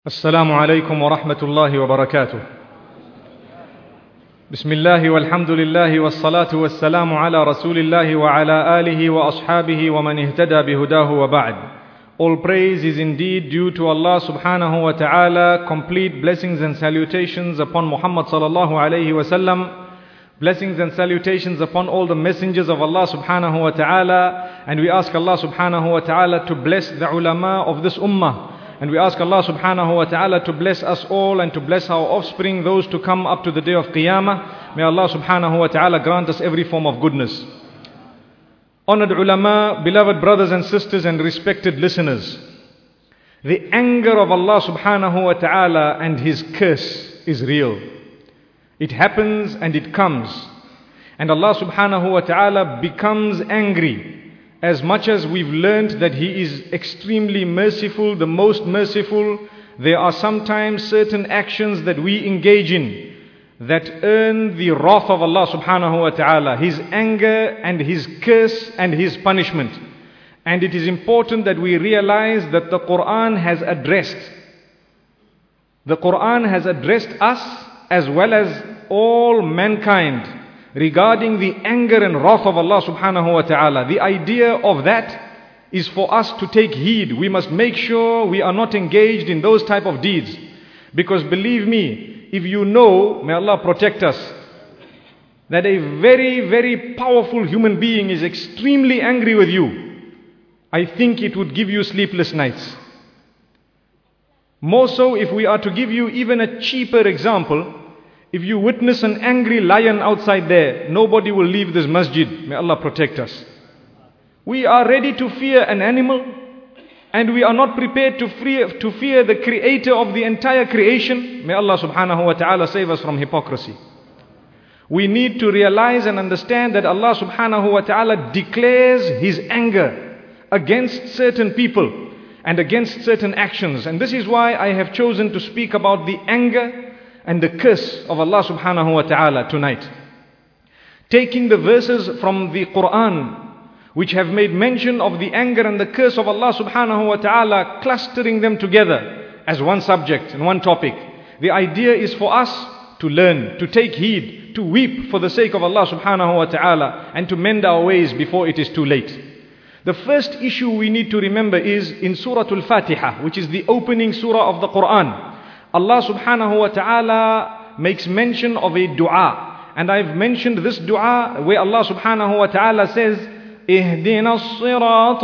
السلام عليكم ورحمة الله وبركاته. بسم الله والحمد لله والصلاة والسلام على رسول الله وعلى آله وأصحابه ومن اهتدى بهداه وبعد. All praise is indeed due to Allah subhanahu wa ta'ala. Complete blessings and salutations upon Muhammad sallallahu alayhi wa sallam. Blessings and salutations upon all the messengers of Allah subhanahu wa ta'ala. And we ask Allah subhanahu wa ta'ala to bless the ulama of this ummah. And we ask Allah subhanahu wa ta'ala to bless us all and to bless our offspring, those to come up to the day of Qiyamah. May Allah subhanahu wa ta'ala grant us every form of goodness. Honored ulama, beloved brothers and sisters and respected listeners. The anger of Allah subhanahu wa ta'ala and His curse is real. It happens and it comes. And Allah subhanahu wa ta'ala becomes angry. As much as we've learned that He is extremely merciful, the most merciful, there are sometimes certain actions that we engage in that earn the wrath of Allah subhanahu wa ta'ala, His anger and His curse and His punishment. And it is important that we realize that the Quran has addressed us as well as all mankind regarding the anger and wrath of Allah subhanahu wa ta'ala. The idea of that is for us to take heed. We must make sure we are not engaged in those type of deeds. Because believe me, if you know, may Allah protect us, that a very, very powerful human being is extremely angry with you, I think it would give you sleepless nights. More so if we are to give you even a cheaper example. If you witness an angry lion outside there, nobody will leave this masjid. May Allah protect us. We are ready to fear an animal, and we are not prepared to fear the creator of the entire creation. May Allah subhanahu wa ta'ala save us from hypocrisy. We need to realize and understand that Allah subhanahu wa ta'ala declares His anger against certain people and against certain actions. And this is why I have chosen to speak about the anger and the curse of Allah subhanahu wa ta'ala tonight. Taking the verses from the Quran which have made mention of the anger and the curse of Allah subhanahu wa ta'ala, clustering them together as one subject and one topic. The idea is for us to learn, to take heed, to weep for the sake of Allah subhanahu wa ta'ala, and to mend our ways before it is too late. The first issue we need to remember is in Surah Al-Fatiha, which is the opening surah of the Quran. Allah subhanahu wa ta'ala makes mention of a dua. And I've mentioned this dua where Allah subhanahu wa ta'ala says, اهدنا الصراط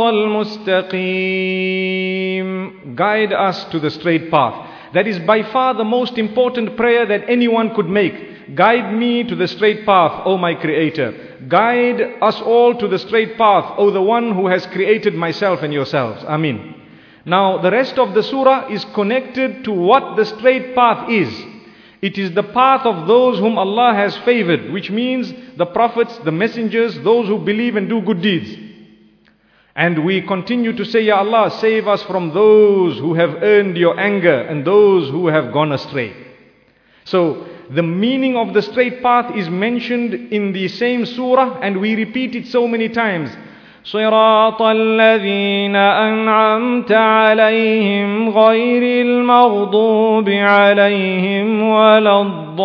المستقيم. Guide us to the straight path. That is by far the most important prayer that anyone could make. Guide me to the straight path, O my Creator. Guide us all to the straight path, O the one who has created myself and yourselves. Ameen. Now the rest of the surah is connected to what the straight path is. It is the path of those whom Allah has favored, which means the prophets, the messengers, those who believe and do good deeds. And we continue to say, Ya Allah, save us from those who have earned your anger and those who have gone astray. So the meaning of the straight path is mentioned in the same surah, and we repeat it so many times. صراط الذين أنعمت عليهم غير المغضوب عليهم ولا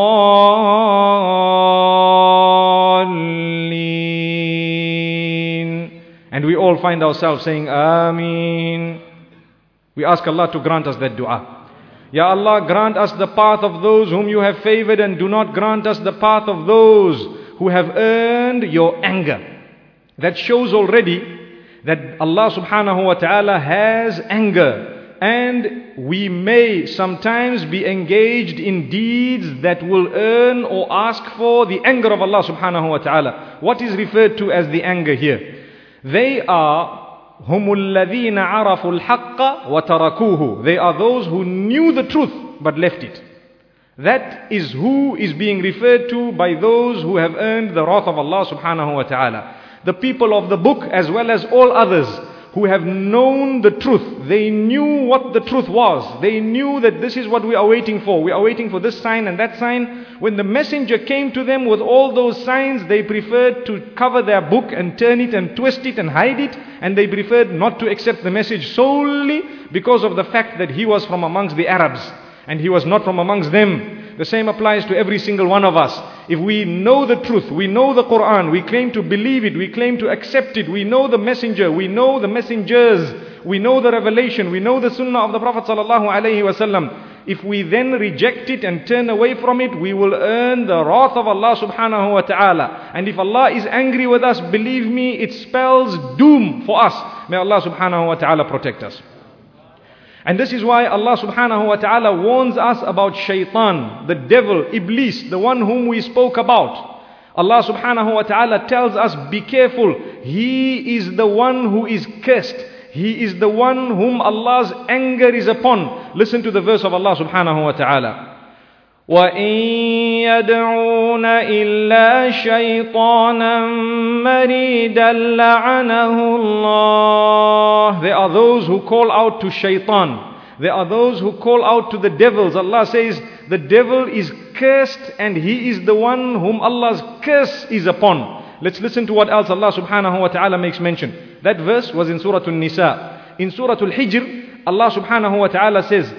الضالين. And we all find ourselves saying Ameen. We ask Allah to grant us that dua. Ya Allah, grant us the path of those whom you have favored, and do not grant us the path of those who have earned your anger. That shows already that Allah subhanahu wa ta'ala has anger, and we may sometimes be engaged in deeds that will earn or ask for the anger of Allah subhanahu wa ta'ala. What is referred to as the anger here? They are هُمُ الَّذِينَ عَرَفُوا الْحَقَّ وَتَرَكُوهُ. They are those who knew the truth but left it. That is who is being referred to by those who have earned the wrath of Allah subhanahu wa ta'ala. The people of the book as well as all others who have known the truth. They knew what the truth was. They knew that this is what we are waiting for. We are waiting for this sign and that sign. When the messenger came to them with all those signs, they preferred to cover their book and turn it and twist it and hide it. And they preferred not to accept the message solely because of the fact that he was from amongst the Arabs and he was not from amongst them. The same applies to every single one of us. If we know the truth, we know the Quran, we claim to believe it, we claim to accept it, we know the messenger, we know the messengers, we know the revelation, we know the sunnah of the Prophet ﷺ. If we then reject it and turn away from it, we will earn the wrath of Allah subhanahu wa ta'ala. And if Allah is angry with us, believe me, it spells doom for us. May Allah subhanahu wa ta'ala protect us. And this is why Allah subhanahu wa ta'ala warns us about shaitan, the devil, Iblis, the one whom we spoke about. Allah subhanahu wa ta'ala tells us, be careful. He is the one who is cursed. He is the one whom Allah's anger is upon. Listen to the verse of Allah subhanahu wa ta'ala. وَإِن يَدْعُونَ إِلَّا شَيْطَانًا مَرِيدًا لَعَنَهُ اللَّهُ. There are those who call out to shaitan. There are those who call out to the devils. Allah says the devil is cursed and he is the one whom Allah's curse is upon. Let's listen to what else Allah subhanahu wa ta'ala makes mention. That verse was in Surah An-Nisa. In Surah Al-Hijr, Allah subhanahu wa ta'ala says,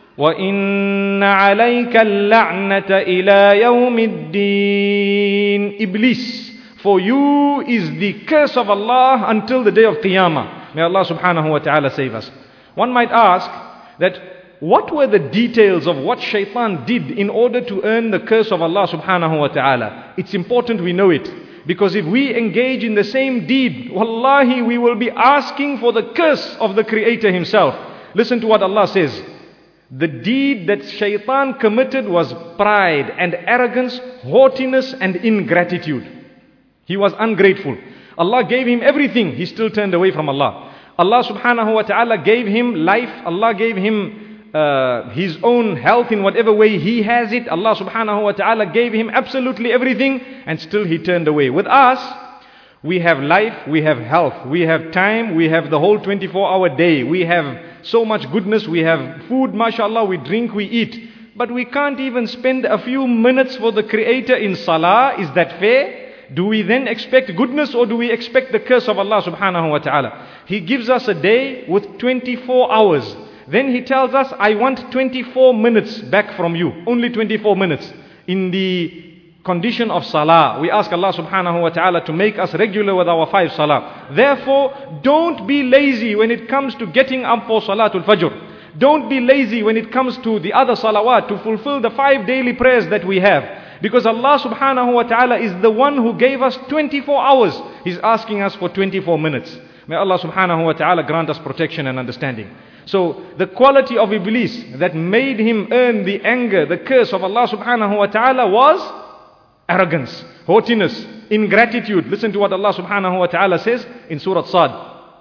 وَإِنَّ عَلَيْكَ اللَّعْنَةَ إِلَى يَوْمِ الدِّينِ. Iblis, for you is the curse of Allah until the day of Qiyamah. May Allah subhanahu wa ta'ala save us. One might ask that what were the details of what shaitan did in order to earn the curse of Allah subhanahu wa ta'ala? It's important we know it. Because if we engage in the same deed, wallahi, we will be asking for the curse of the Creator Himself. Listen to what Allah says. The deed that shaitan committed was pride and arrogance, haughtiness and ingratitude. He was ungrateful. Allah gave him everything. He still turned away from Allah. Allah subhanahu wa ta'ala gave him life. Allah gave him his own health in whatever way he has it. Allah subhanahu wa ta'ala gave him absolutely everything and still he turned away. With us, we have life, we have health, we have time, we have the whole 24-hour day. We have so much goodness, we have food, mashallah, we drink, we eat. But we can't even spend a few minutes for the Creator in salah. Is that fair? Do we then expect goodness or do we expect the curse of Allah subhanahu wa ta'ala? He gives us a day with 24 hours. Then He tells us, I want 24 minutes back from you. Only 24 minutes. In the condition of salah, we ask Allah subhanahu wa ta'ala to make us regular with our 5 salah. Therefore, don't be lazy when it comes to getting up for salatul fajr. Don't be lazy when it comes to the other salawat, to fulfill the 5 daily prayers that we have. Because Allah subhanahu wa ta'ala is the one who gave us 24 hours. He's asking us for 24 minutes. May Allah subhanahu wa ta'ala grant us protection and understanding. So the quality of Iblis that made him earn the anger, the curse of Allah subhanahu wa ta'ala was arrogance, haughtiness, ingratitude. Listen to what Allah subhanahu wa ta'ala says in Surah Sad.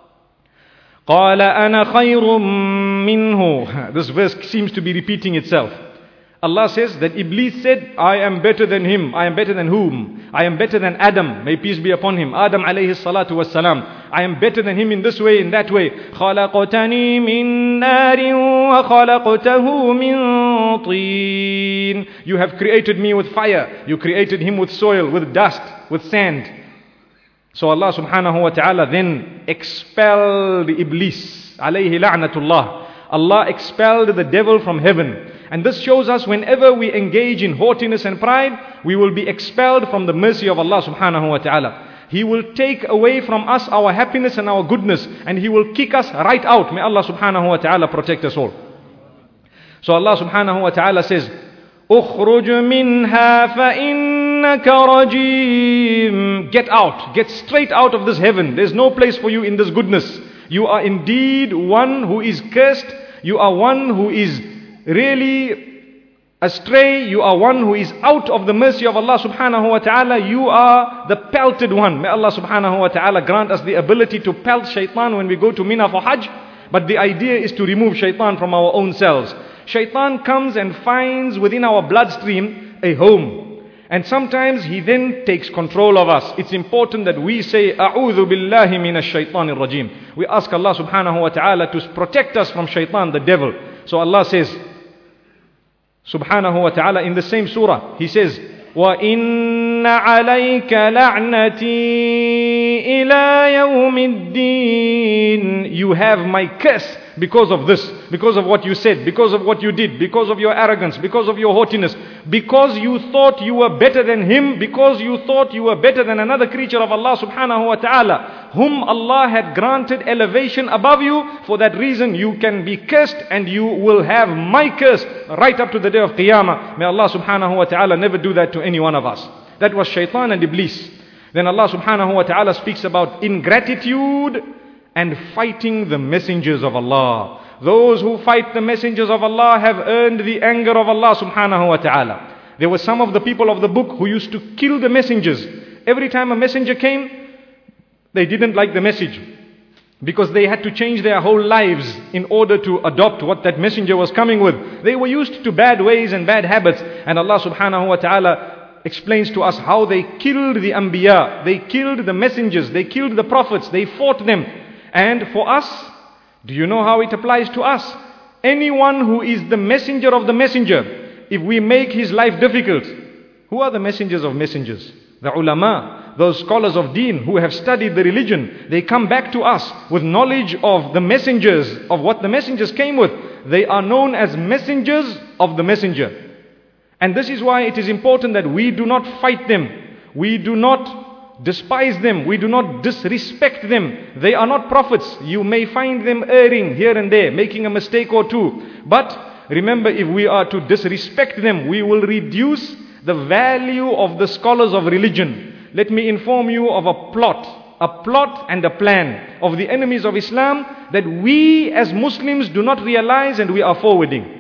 قَالَ أَنَا خَيْرٌ مِّنْهُ. This verse seems to be repeating itself. Allah says that Iblis said, I am better than him. I am better than whom? I am better than Adam. May peace be upon him. Adam alayhi salatu wassalam. I am better than him in this way, in that way. خَلَقْتَنِي مِن نَارٍ وَخَلَقْتَهُ مِن طِينٍ. You have created me with fire. You created him with soil, with dust, with sand. So Allah subhanahu wa ta'ala then expelled Iblis. Alayhi la'natullah. Allah expelled the devil from heaven. And this shows us whenever we engage in haughtiness and pride, we will be expelled from the mercy of Allah subhanahu wa ta'ala. He will take away from us our happiness and our goodness, and He will kick us right out. May Allah subhanahu wa ta'ala protect us all. So Allah subhanahu wa ta'ala says, اخرج منها فإنك رجيم. Get out, get straight out of this heaven. There's no place for you in this goodness. You are indeed one who is cursed. You are one who is really astray. You are one who is out of the mercy of Allah subhanahu wa ta'ala. You are the pelted one. May Allah subhanahu wa ta'ala grant us the ability to pelt shaitan when we go to Mina for Hajj. But the idea is to remove shaitan from our own selves. Shaitan comes and finds within our bloodstream a home. And sometimes he then takes control of us. It's important that we say, A'udhu billahi minash shaitanir rajim. We ask Allah subhanahu wa ta'ala to protect us from shaitan, the devil. So Allah says, subhanahu wa ta'ala, in the same surah, He says, وَإِنَّ عَلَيْكَ لَعْنَتِي إِلَى يَوْمِ الدِّينِ. You have my curse because of this, because of what you said, because of what you did, because of your arrogance, because of your haughtiness, because you thought you were better than him, because you thought you were better than another creature of Allah subhanahu wa ta'ala, whom Allah had granted elevation above you. For that reason you can be cursed, and you will have my curse right up to the day of Qiyamah. May Allah subhanahu wa ta'ala never do that to any one of us. That was shaitan and Iblis. Then Allah subhanahu wa ta'ala speaks about ingratitude and fighting the messengers of Allah. Those who fight the messengers of Allah have earned the anger of Allah subhanahu wa ta'ala. There were some of the people of the book who used to kill the messengers. Every time a messenger came, they didn't like the message, because they had to change their whole lives in order to adopt what that messenger was coming with. They were used to bad ways and bad habits. And Allah subhanahu wa ta'ala explains to us how they killed the Anbiya. They killed the messengers. They killed the prophets. They fought them. And for us, do you know how it applies to us? Anyone who is the messenger of the messenger, if we make his life difficult, who are the messengers of messengers? The ulama, those scholars of deen who have studied the religion. They come back to us with knowledge of the messengers, of what the messengers came with. They are known as messengers of the messenger. And this is why it is important that we do not fight them. We do not despise them. We do not disrespect them. They are not prophets. You may find them erring here and there, making a mistake or two. But remember, if we are to disrespect them, we will reduce the value of the scholars of religion. Let me inform you of a plot and a plan of the enemies of Islam that we as Muslims do not realize, and we are forwarding.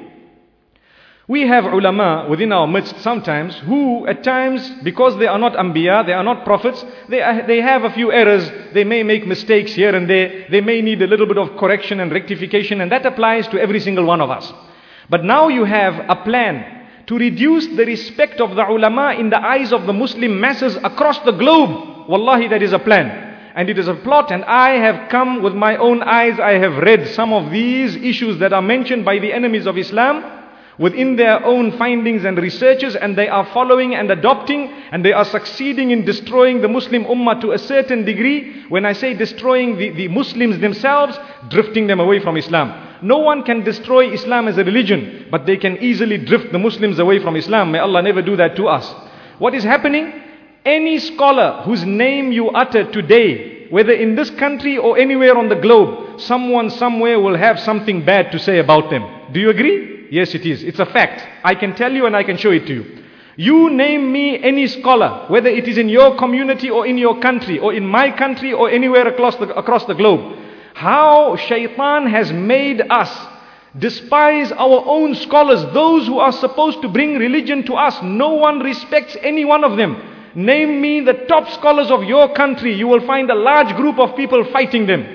We have ulama within our midst sometimes who at times, because they are not anbiya, they are not prophets, they have a few errors, they may make mistakes here and there, they may need a little bit of correction and rectification, and that applies to every single one of us. But now you have a plan to reduce the respect of the ulama in the eyes of the Muslim masses across the globe. Wallahi, that is a plan. And it is a plot, and I have come with my own eyes, I have read some of these issues that are mentioned by the enemies of Islam within their own findings and researches, and they are following and adopting, and they are succeeding in destroying the Muslim ummah to a certain degree. When I say destroying the Muslims themselves, drifting them away from Islam. No one can destroy Islam as a religion, but they can easily drift the Muslims away from Islam. May Allah never do that to us. What is happening? Any scholar whose name you utter today, whether in this country or anywhere on the globe, someone somewhere will have something bad to say about them. Do you agree? Yes, it is. It's a fact. I can tell you and I can show it to you. You name me any scholar, whether it is in your community or in your country or in my country or anywhere across the globe, how shaitan has made us despise our own scholars, those who are supposed to bring religion to us. No one respects any one of them. Name me the top scholars of your country, you will find a large group of people fighting them.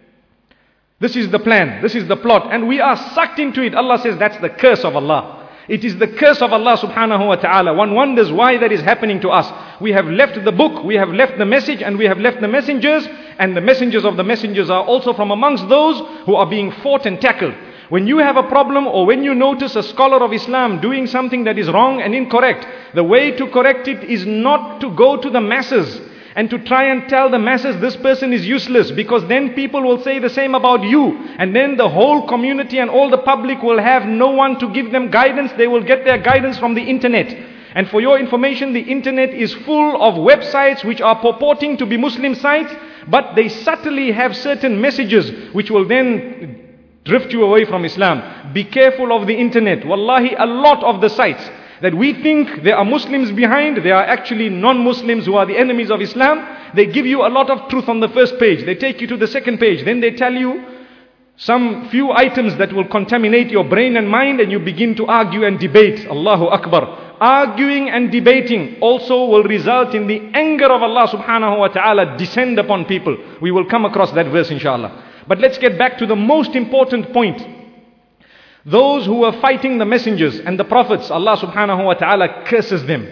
This is the plan, this is the plot, and we are sucked into it. Allah says that's the curse of Allah. It is the curse of Allah subhanahu wa ta'ala. One wonders why that is happening to us. We have left the book, we have left the message, and we have left the messengers, and the messengers of the messengers are also from amongst those who are being fought and tackled. When you have a problem, or when you notice a scholar of Islam doing something that is wrong and incorrect, the way to correct it is not to go to the masses and to try and tell the masses this person is useless, because then people will say the same about you, and then the whole community and all the public will have no one to give them guidance. They will get their guidance from the internet. And for your information, the internet is full of websites which are purporting to be Muslim sites, but they subtly have certain messages which will then drift you away from Islam. Be careful of the internet. Wallahi, a lot of the sites that we think there are Muslims behind, they are actually non-Muslims who are the enemies of Islam. They give you a lot of truth on the first page. They take you to the second page. Then they tell you some few items that will contaminate your brain and mind, and you begin to argue and debate. Allahu Akbar. Arguing and debating also will result in the anger of Allah subhanahu wa ta'ala descend upon people. We will come across that verse inshallah. But let's get back to the most important point. Those who were fighting the messengers and the prophets, Allah subhanahu wa ta'ala curses them.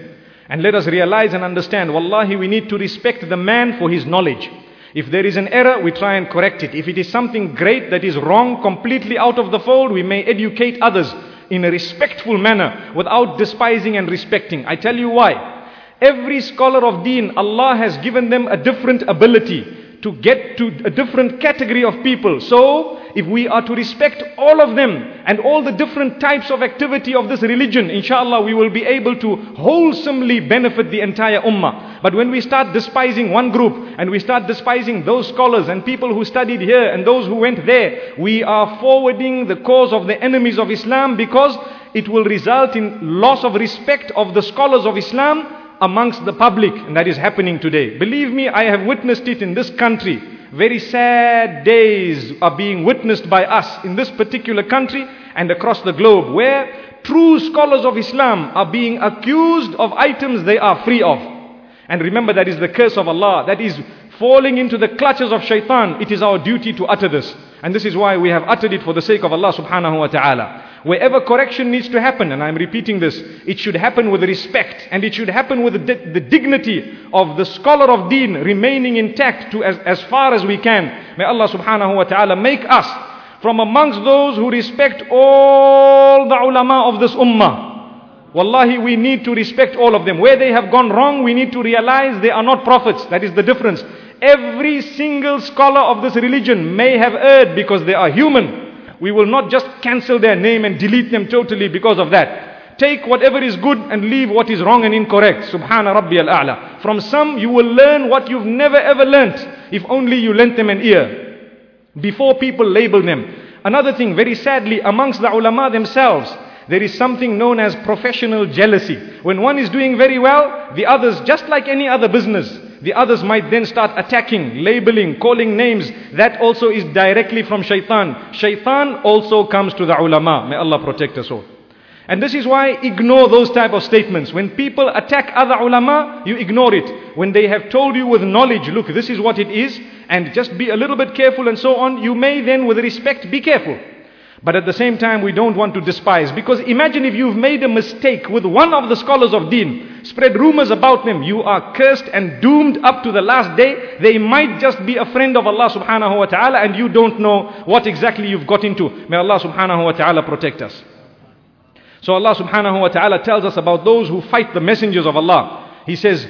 And let us realize and understand, wallahi, we need to respect the man for his knowledge. If there is an error, we try and correct it. If it is something great that is wrong, completely out of the fold, we may educate others in a respectful manner without despising and respecting. I tell you why. Every scholar of deen, Allah has given them a different ability to get to a different category of people. So, if we are to respect all of them and all the different types of activity of this religion, inshallah, we will be able to wholesomely benefit the entire ummah. But when we start despising one group and we start despising those scholars and people who studied here and those who went there, we are forwarding the cause of the enemies of Islam, because it will result in loss of respect of the scholars of Islam amongst the public, and that is happening today. Believe me, I have witnessed it in this country. Very sad days are being witnessed by us in this particular country and across the globe, where true scholars of Islam are being accused of items they are free of. And remember, that is the curse of Allah. That is falling into the clutches of shaitan. It is our duty to utter this. And this is why we have uttered it for the sake of Allah subhanahu wa ta'ala. Wherever correction needs to happen, and I'm repeating this, it should happen with respect, and it should happen with the dignity of the scholar of deen remaining intact to as far as we can. May Allah subhanahu wa ta'ala make us from amongst those who respect all the ulama of this ummah. Wallahi, we need to respect all of them. Where they have gone wrong, we need to realize they are not prophets. That is the difference. Every single scholar of this religion may have erred because they are human. We will not just cancel their name and delete them totally because of that. Take whatever is good and leave what is wrong and incorrect. Subhana Rabbi al-A'la. From some you will learn what you've never ever learnt, if only you lent them an ear before people label them. Another thing, very sadly, amongst the ulama themselves, there is something known as professional jealousy. When one is doing very well, the others, just like any other business, the others might then start attacking, labeling, calling names. That also is directly from shaitan. Shaitan also comes to the ulama. May Allah protect us all. And this is why ignore those type of statements. When people attack other ulama, you ignore it. When they have told you with knowledge, look, this is what it is, and just be a little bit careful and so on, you may then with respect be careful. But at the same time, we don't want to despise. Because imagine if you've made a mistake with one of the scholars of deen, spread rumors about them, you are cursed and doomed up to the last day. They might just be a friend of Allah subhanahu wa ta'ala, and you don't know what exactly you've got into. May Allah subhanahu wa ta'ala protect us. So Allah subhanahu wa ta'ala tells us about those who fight the messengers of Allah. He says,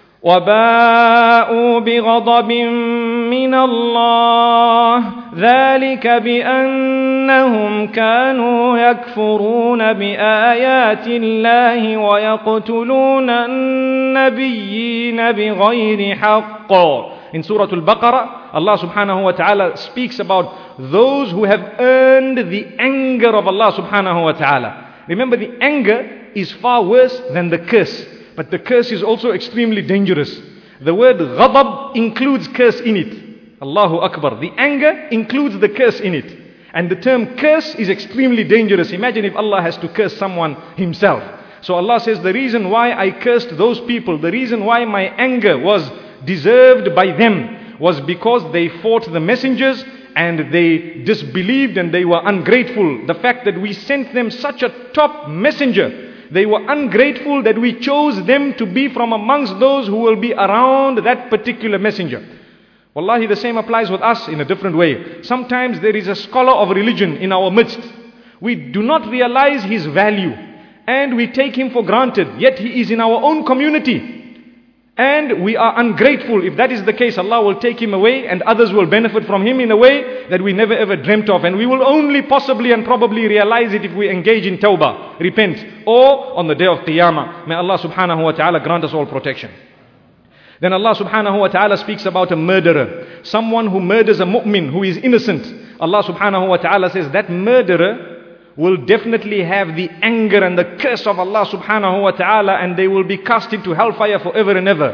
وَبَاءُوا بِغَضَبٍ مِّنَ اللَّهِ ذَلِكَ بِأَنَّهُمْ كَانُوا يَكْفُرُونَ بِآيَاتِ اللَّهِ وَيَقْتُلُونَ النَّبِيِّينَ بِغَيْرِ حَقٍّ. In Surah Al-Baqarah, Allah subhanahu wa ta'ala speaks about those who have earned the anger of Allah subhanahu wa ta'ala. Remember, the anger is far worse than the curse. But the curse is also extremely dangerous. The word ghadab includes curse in it. Allahu Akbar. The anger includes the curse in it. And the term curse is extremely dangerous. Imagine if Allah has to curse someone himself. So Allah says, the reason why I cursed those people, the reason why my anger was deserved by them, was because they fought the messengers and they disbelieved and they were ungrateful. The fact that we sent them such a top messenger, they were ungrateful that we chose them to be from amongst those who will be around that particular messenger. Wallahi, the same applies with us in a different way. Sometimes there is a scholar of religion in our midst. We do not realize his value and we take him for granted. Yet he is in our own community. And we are ungrateful. If that is the case, Allah will take him away and others will benefit from him in a way that we never ever dreamt of. And we will only possibly and probably realize it if we engage in tawbah, repent, or on the day of Qiyamah. May Allah subhanahu wa ta'ala grant us all protection. Then Allah subhanahu wa ta'ala speaks about a murderer. Someone who murders a mu'min who is innocent. Allah subhanahu wa ta'ala says that murderer will definitely have the anger and the curse of Allah subhanahu wa ta'ala, and they will be cast into hellfire forever and ever.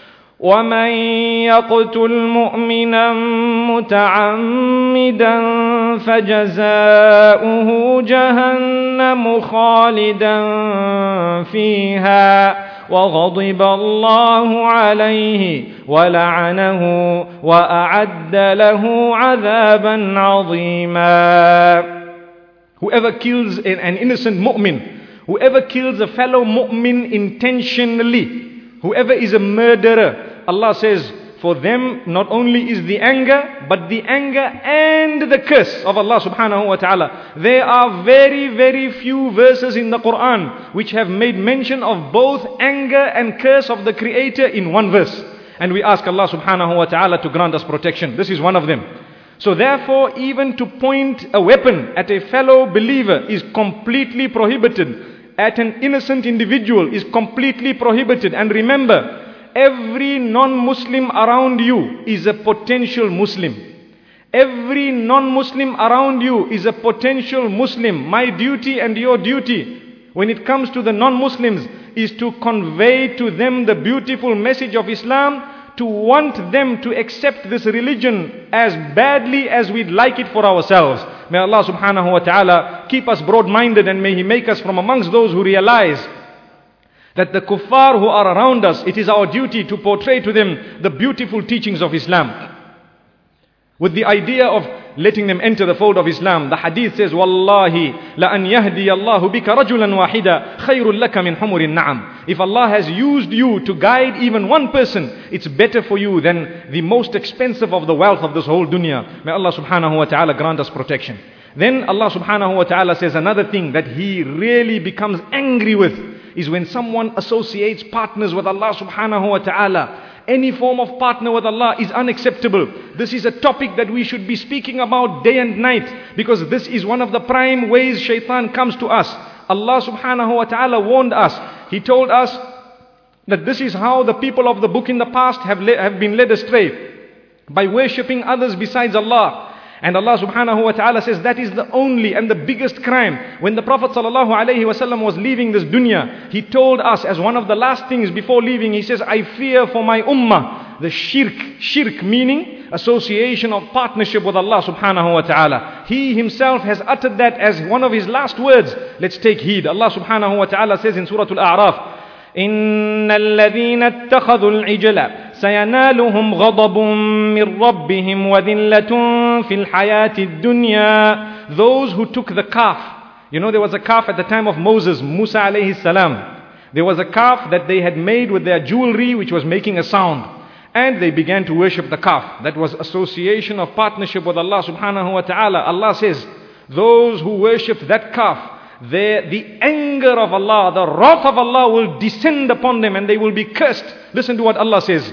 وَمَنْ يَقْتُلْ مُؤْمِنًا مُتَعَمِّدًا فَجَزَاؤُهُ جَهَنَّمُ خَالِدًا فِيهَا وَغَضِبَ اللَّهُ عَلَيْهِ وَلَعَنَهُ وَأَعَدَّ لَهُ عَذَابًا عَظِيمًا. Whoever kills an innocent mu'min Whoever kills a fellow mu'min intentionally, whoever is a murderer, Allah says, for them not only is the anger, but the anger and the curse of Allah subhanahu wa ta'ala. There are very, very few verses in the Quran which have made mention of both anger and curse of the Creator in one verse. And we ask Allah subhanahu wa ta'ala to grant us protection. This is one of them. So therefore, even to point a weapon at a fellow believer is completely prohibited. At an innocent individual is completely prohibited. And remember, every non-Muslim around you is a potential Muslim. Every non-Muslim around you is a potential Muslim. My duty and your duty when it comes to the non-Muslims is to convey to them the beautiful message of Islam, to want them to accept this religion as badly as we'd like it for ourselves. May Allah subhanahu wa ta'ala keep us broad-minded, and may He make us from amongst those who realize that the kuffar who are around us, it is our duty to portray to them the beautiful teachings of Islam, with the idea of letting them enter the fold of Islam. The hadith says, Wallahi, la an yahdi Allahu bika rajulan wahida khayrun laka min humurin na'am. If Allah has used you to guide even one person, it's better for you than the most expensive of the wealth of this whole dunya. May Allah subhanahu wa ta'ala grant us protection. Then Allah subhanahu wa ta'ala says another thing that He really becomes angry with is when someone associates partners with Allah subhanahu wa ta'ala. Any form of partner with Allah is unacceptable. This is a topic that we should be speaking about day and night, because this is one of the prime ways shaitan comes to us. Allah subhanahu wa ta'ala warned us. He told us that this is how the people of the book in the past have been led astray, by worshipping others besides Allah. And Allah subhanahu wa ta'ala says that is the only and the biggest crime. When the Prophet sallallahu alaihi wasallam was leaving this dunya, he told us as one of the last things before leaving, he says, I fear for my ummah the shirk meaning association of partnership with Allah subhanahu wa ta'ala. He himself has uttered that as one of his last words. Let's take heed. Allah subhanahu wa ta'ala says in Surah Al-A'raf, إن الذين اتخذوا العجل سينالهم غضب من ربهم وذلة في الحياة الدنيا. Those who took the calf. You know, there was a calf at the time of Moses, Musa alayhi salam. There was a calf that they had made with their jewelry which was making a sound. And they began to worship the calf. That was association of partnership with Allah subhanahu wa ta'ala. Allah says, those who worship that calf, the anger of Allah, the wrath of Allah will descend upon them and they will be cursed. Listen to what Allah says.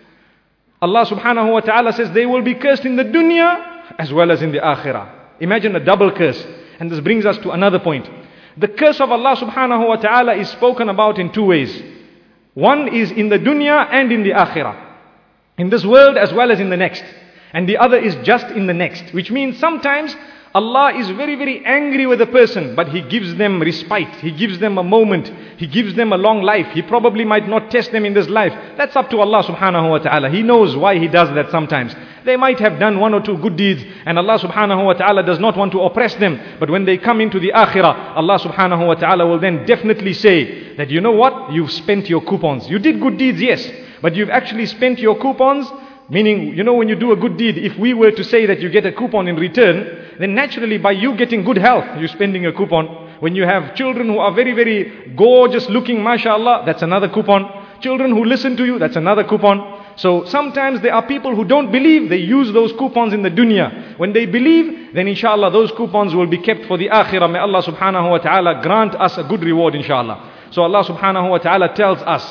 Allah subhanahu wa ta'ala says they will be cursed in the dunya as well as in the akhirah. Imagine a double curse. And this brings us to another point. The curse of Allah subhanahu wa ta'ala is spoken about in two ways. One is in the dunya and in the akhirah. In this world as well as in the next. And the other is just in the next. Which means sometimes Allah is very, very angry with a person, but He gives them respite. He gives them a moment. He gives them a long life. He probably might not test them in this life. That's up to Allah subhanahu wa ta'ala. He knows why He does that sometimes. They might have done one or two good deeds, and Allah subhanahu wa ta'ala does not want to oppress them. But when they come into the akhirah, Allah subhanahu wa ta'ala will then definitely say that, you know what? You've spent your coupons. You did good deeds, yes, but you've actually spent your coupons. Meaning, you know, when you do a good deed, if we were to say that you get a coupon in return, then naturally by you getting good health, you're spending a coupon. When you have children who are very, very gorgeous looking, mashallah, that's another coupon. Children who listen to you, that's another coupon. So sometimes there are people who don't believe, they use those coupons in the dunya. When they believe, then inshallah those coupons will be kept for the akhirah. May Allah subhanahu wa ta'ala grant us a good reward, inshallah. So Allah subhanahu wa ta'ala tells us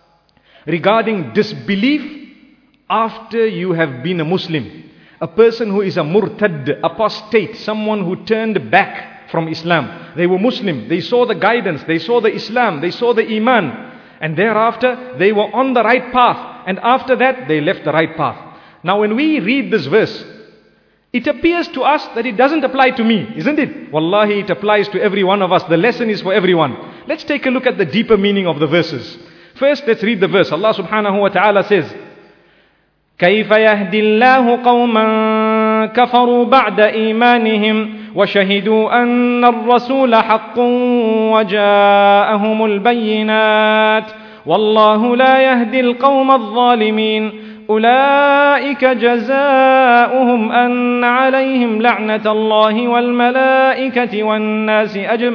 regarding disbelief after you have been a Muslim. A person who is a murtad, apostate, someone who turned back from Islam. They were Muslim, they saw the guidance, they saw the Islam, they saw the Iman, and thereafter they were on the right path, and after that they left the right path. Now when we read this verse, it appears to us that it doesn't apply to me, isn't it? Wallahi, it applies to every one of us. The lesson is for everyone. Let's take a look at the deeper meaning of the verses. First, let's read the verse. Allah subhanahu wa ta'ala says, كيف يهدي الله قوما كفروا بعد إيمانهم وشهدوا أن الرسول حق وجاءهم البينات والله لا يهدي القوم الظالمين. أولئك جزاؤهم أن عليهم لعنة الله والملائكة والناس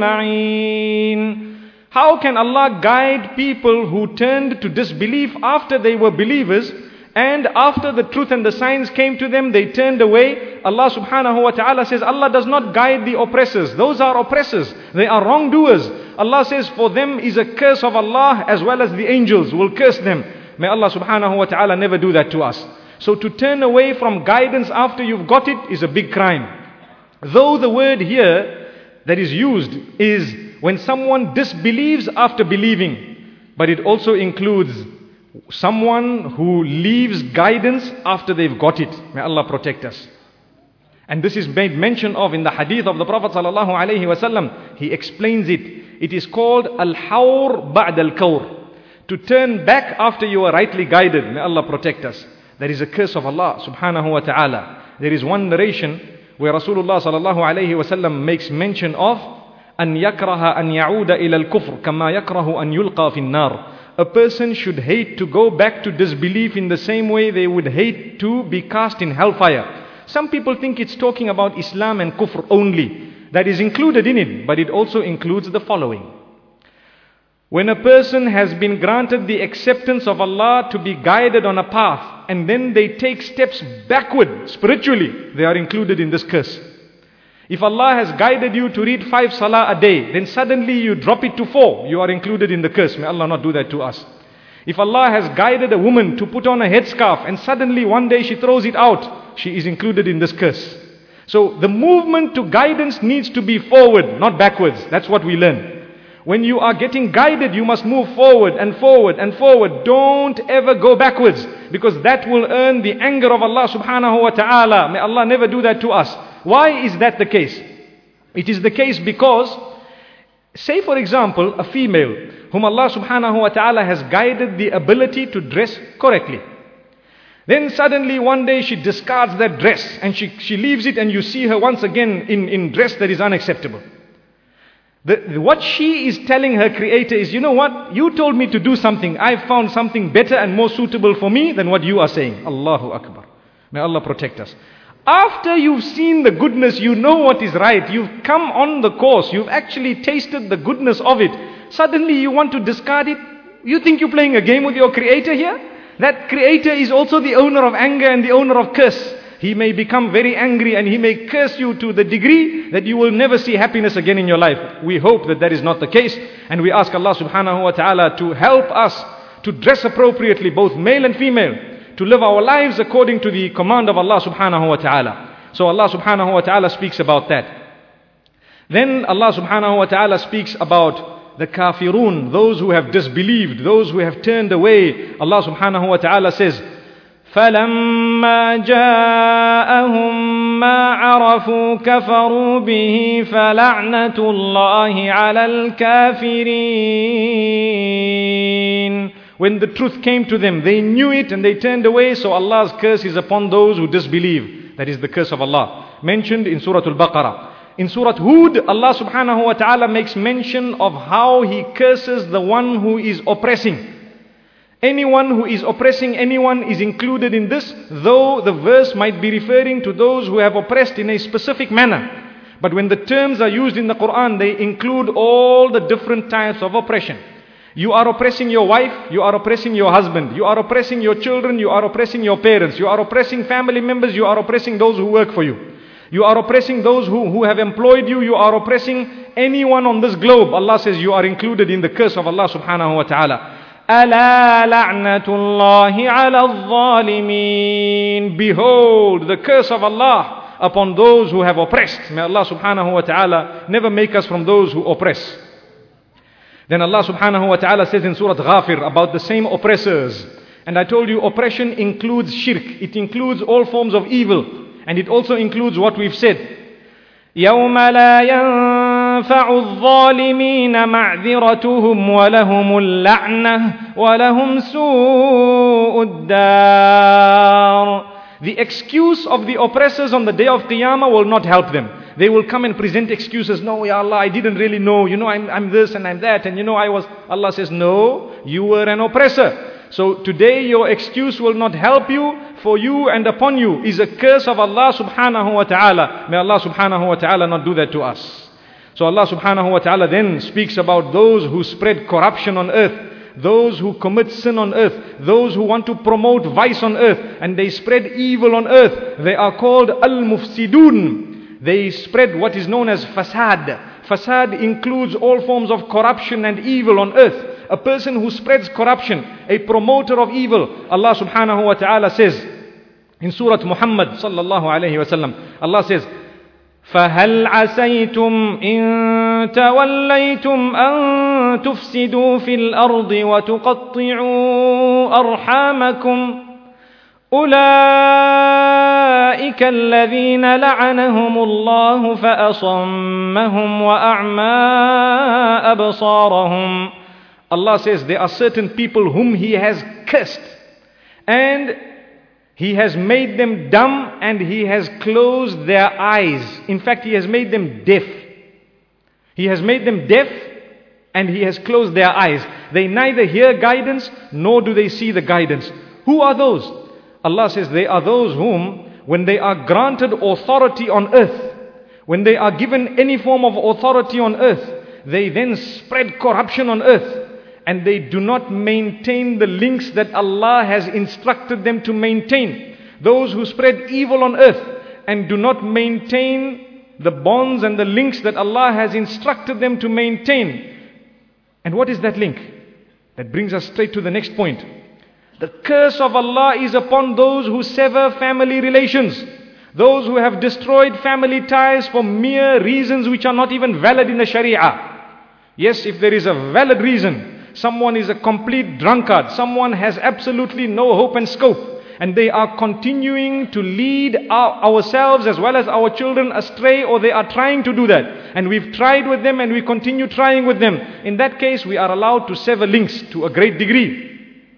أجمعين. How can Allah guide people who turned to disbelief after they were believers, and after the truth and the signs came to them, they turned away? Allah subhanahu wa ta'ala says, Allah does not guide the oppressors. Those are oppressors. They are wrongdoers. Allah says, for them is a curse of Allah, as well as the angels will curse them. May Allah subhanahu wa ta'ala never do that to us. So to turn away from guidance after you've got it is a big crime. Though the word here that is used is when someone disbelieves after believing, but it also includes someone who leaves guidance after they've got it. May Allah protect us. And this is made mention of in the hadith of the Prophet sallallahu alaihi wasallam. He explains it. It is called al-hawr ba'd al-kawr. To turn back after you are rightly guided. May Allah protect us. That is a curse of Allah subhanahu wa ta'ala. There is one narration where Rasulullah sallallahu alaihi wasallam makes mention of an yakraha an ya'uda ila al-kufr kama yakrahu an yulqa fi an-nar. A person should hate to go back to disbelief in the same way they would hate to be cast in hellfire. Some people think it's talking about Islam and kufr only. That is included in it, but it also includes the following. When a person has been granted the acceptance of Allah to be guided on a path, and then they take steps backward spiritually, they are included in this curse. If Allah has guided you to read 5 salah a day, then suddenly you drop it to 4, you are included in the curse. May Allah not do that to us. If Allah has guided a woman to put on a headscarf, and suddenly one day she throws it out, she is included in this curse. So the movement to guidance needs to be forward, not backwards. That's what we learn. When you are getting guided, you must move forward and forward and forward. Don't ever go backwards, because that will earn the anger of Allah subhanahu wa ta'ala. May Allah never do that to us. Why is that the case? It is the case because, say for example, a female whom Allah subhanahu wa ta'ala has guided the ability to dress correctly. Then suddenly one day she discards that dress and she leaves it, and you see her once again in dress that is unacceptable. What she is telling her creator is, you know what? You told me to do something. I found something better and more suitable for me than what you are saying. Allahu Akbar. May Allah protect us. After you've seen the goodness, you know what is right. You've come on the course. You've actually tasted the goodness of it. Suddenly you want to discard it. You think you're playing a game with your creator here? That creator is also the owner of anger and the owner of curse. He may become very angry and he may curse you to the degree that you will never see happiness again in your life. We hope that that is not the case, and we ask Allah subhanahu wa ta'ala to help us to dress appropriately, both male and female, to live our lives according to the command of Allah subhanahu wa ta'ala. So Allah subhanahu wa ta'ala speaks about that. Then Allah subhanahu wa ta'ala speaks about the kafirun, those who have disbelieved, those who have turned away. Allah subhanahu wa ta'ala says, فَلَمَّا جَاءَهُمْ مَا عَرَفُوا كَفَرُوا بِهِ فَلَعْنَةُ اللَّهِ عَلَى الْكَافِرِينَ. When the truth came to them, they knew it and they turned away, so Allah's curse is upon those who disbelieve. That is the curse of Allah, mentioned in Surah Al-Baqarah. In Surah Hud, Allah subhanahu wa ta'ala makes mention of how He curses the one who is oppressing. Anyone who is oppressing anyone is included in this, though the verse might be referring to those who have oppressed in a specific manner. But when the terms are used in the Quran, they include all the different types of oppression. You are oppressing your wife, you are oppressing your husband, you are oppressing your children, you are oppressing your parents, you are oppressing family members, you are oppressing those who work for you. You are oppressing those who have employed you, you are oppressing anyone on this globe. Allah says you are included in the curse of Allah subhanahu wa ta'ala. أَلَا لَعْنَةُ اللَّهِ عَلَى الظَّالِمِينَ. Behold the curse of Allah upon those who have oppressed. May Allah subhanahu wa ta'ala never make us from those who oppress. Then Allah subhanahu wa ta'ala says in Surah Ghafir about the same oppressors. And I told you oppression includes shirk. It includes all forms of evil. And it also includes what we've said. يَوْمَ لَا يَنْفَعُ الظَّالِمِينَ مَعْذِرَتُهُمْ وَلَهُمُ اللَّعْنَةُ وَلَهُمْ سُوءُ الدَّارِ. The excuse of the oppressors on the day of Qiyamah will not help them. They will come and present excuses. No, Ya Allah, I didn't really know. You know, I'm this and I'm that. And you know, I was... Allah says, no, you were an oppressor. So today your excuse will not help you. For you and upon you is a curse of Allah subhanahu wa ta'ala. May Allah subhanahu wa ta'ala not do that to us. So Allah subhanahu wa ta'ala then speaks about those who spread corruption on earth, those who commit sin on earth, those who want to promote vice on earth, and they spread evil on earth. They are called al-mufsidun. They spread what is known as fasad. Fasad includes all forms of corruption and evil on earth. A person who spreads corruption, a promoter of evil. Allah subhanahu wa ta'ala says in Surah Muhammad sallallahu alayhi wa sallam, Allah says, فَهَلْ عَسَيْتُمْ إِن تَوَلَّيْتُمْ أَن تُفْسِدُوا فِي الْأَرْضِ وَتُقَطِّعُوا أَرْحَامَكُمْ أُولَئِكَ الَّذِينَ لَعَنَهُمُ اللَّهُ فَأَصَمَّهُمْ وَأَعْمَى أَبْصَارَهُمْ. Allah says there are certain people whom He has cursed, and He has made them dumb, and He has closed their eyes. In fact, He has made them deaf. He has made them deaf, and He has closed their eyes. They neither hear guidance, nor do they see the guidance. Who are those? Allah says they are those whom, when they are granted authority on earth, when they are given any form of authority on earth, they then spread corruption on earth. And they do not maintain the links that Allah has instructed them to maintain. Those who spread evil on earth and do not maintain the bonds and the links that Allah has instructed them to maintain. And what is that link? That brings us straight to the next point. The curse of Allah is upon those who sever family relations. Those who have destroyed family ties for mere reasons which are not even valid in the Sharia. Yes, if there is a valid reason, someone is a complete drunkard, someone has absolutely no hope and scope, and they are continuing to lead ourselves as well as our children astray, or they are trying to do that, and we've tried with them and we continue trying with them. In that case, we are allowed to sever links to a great degree.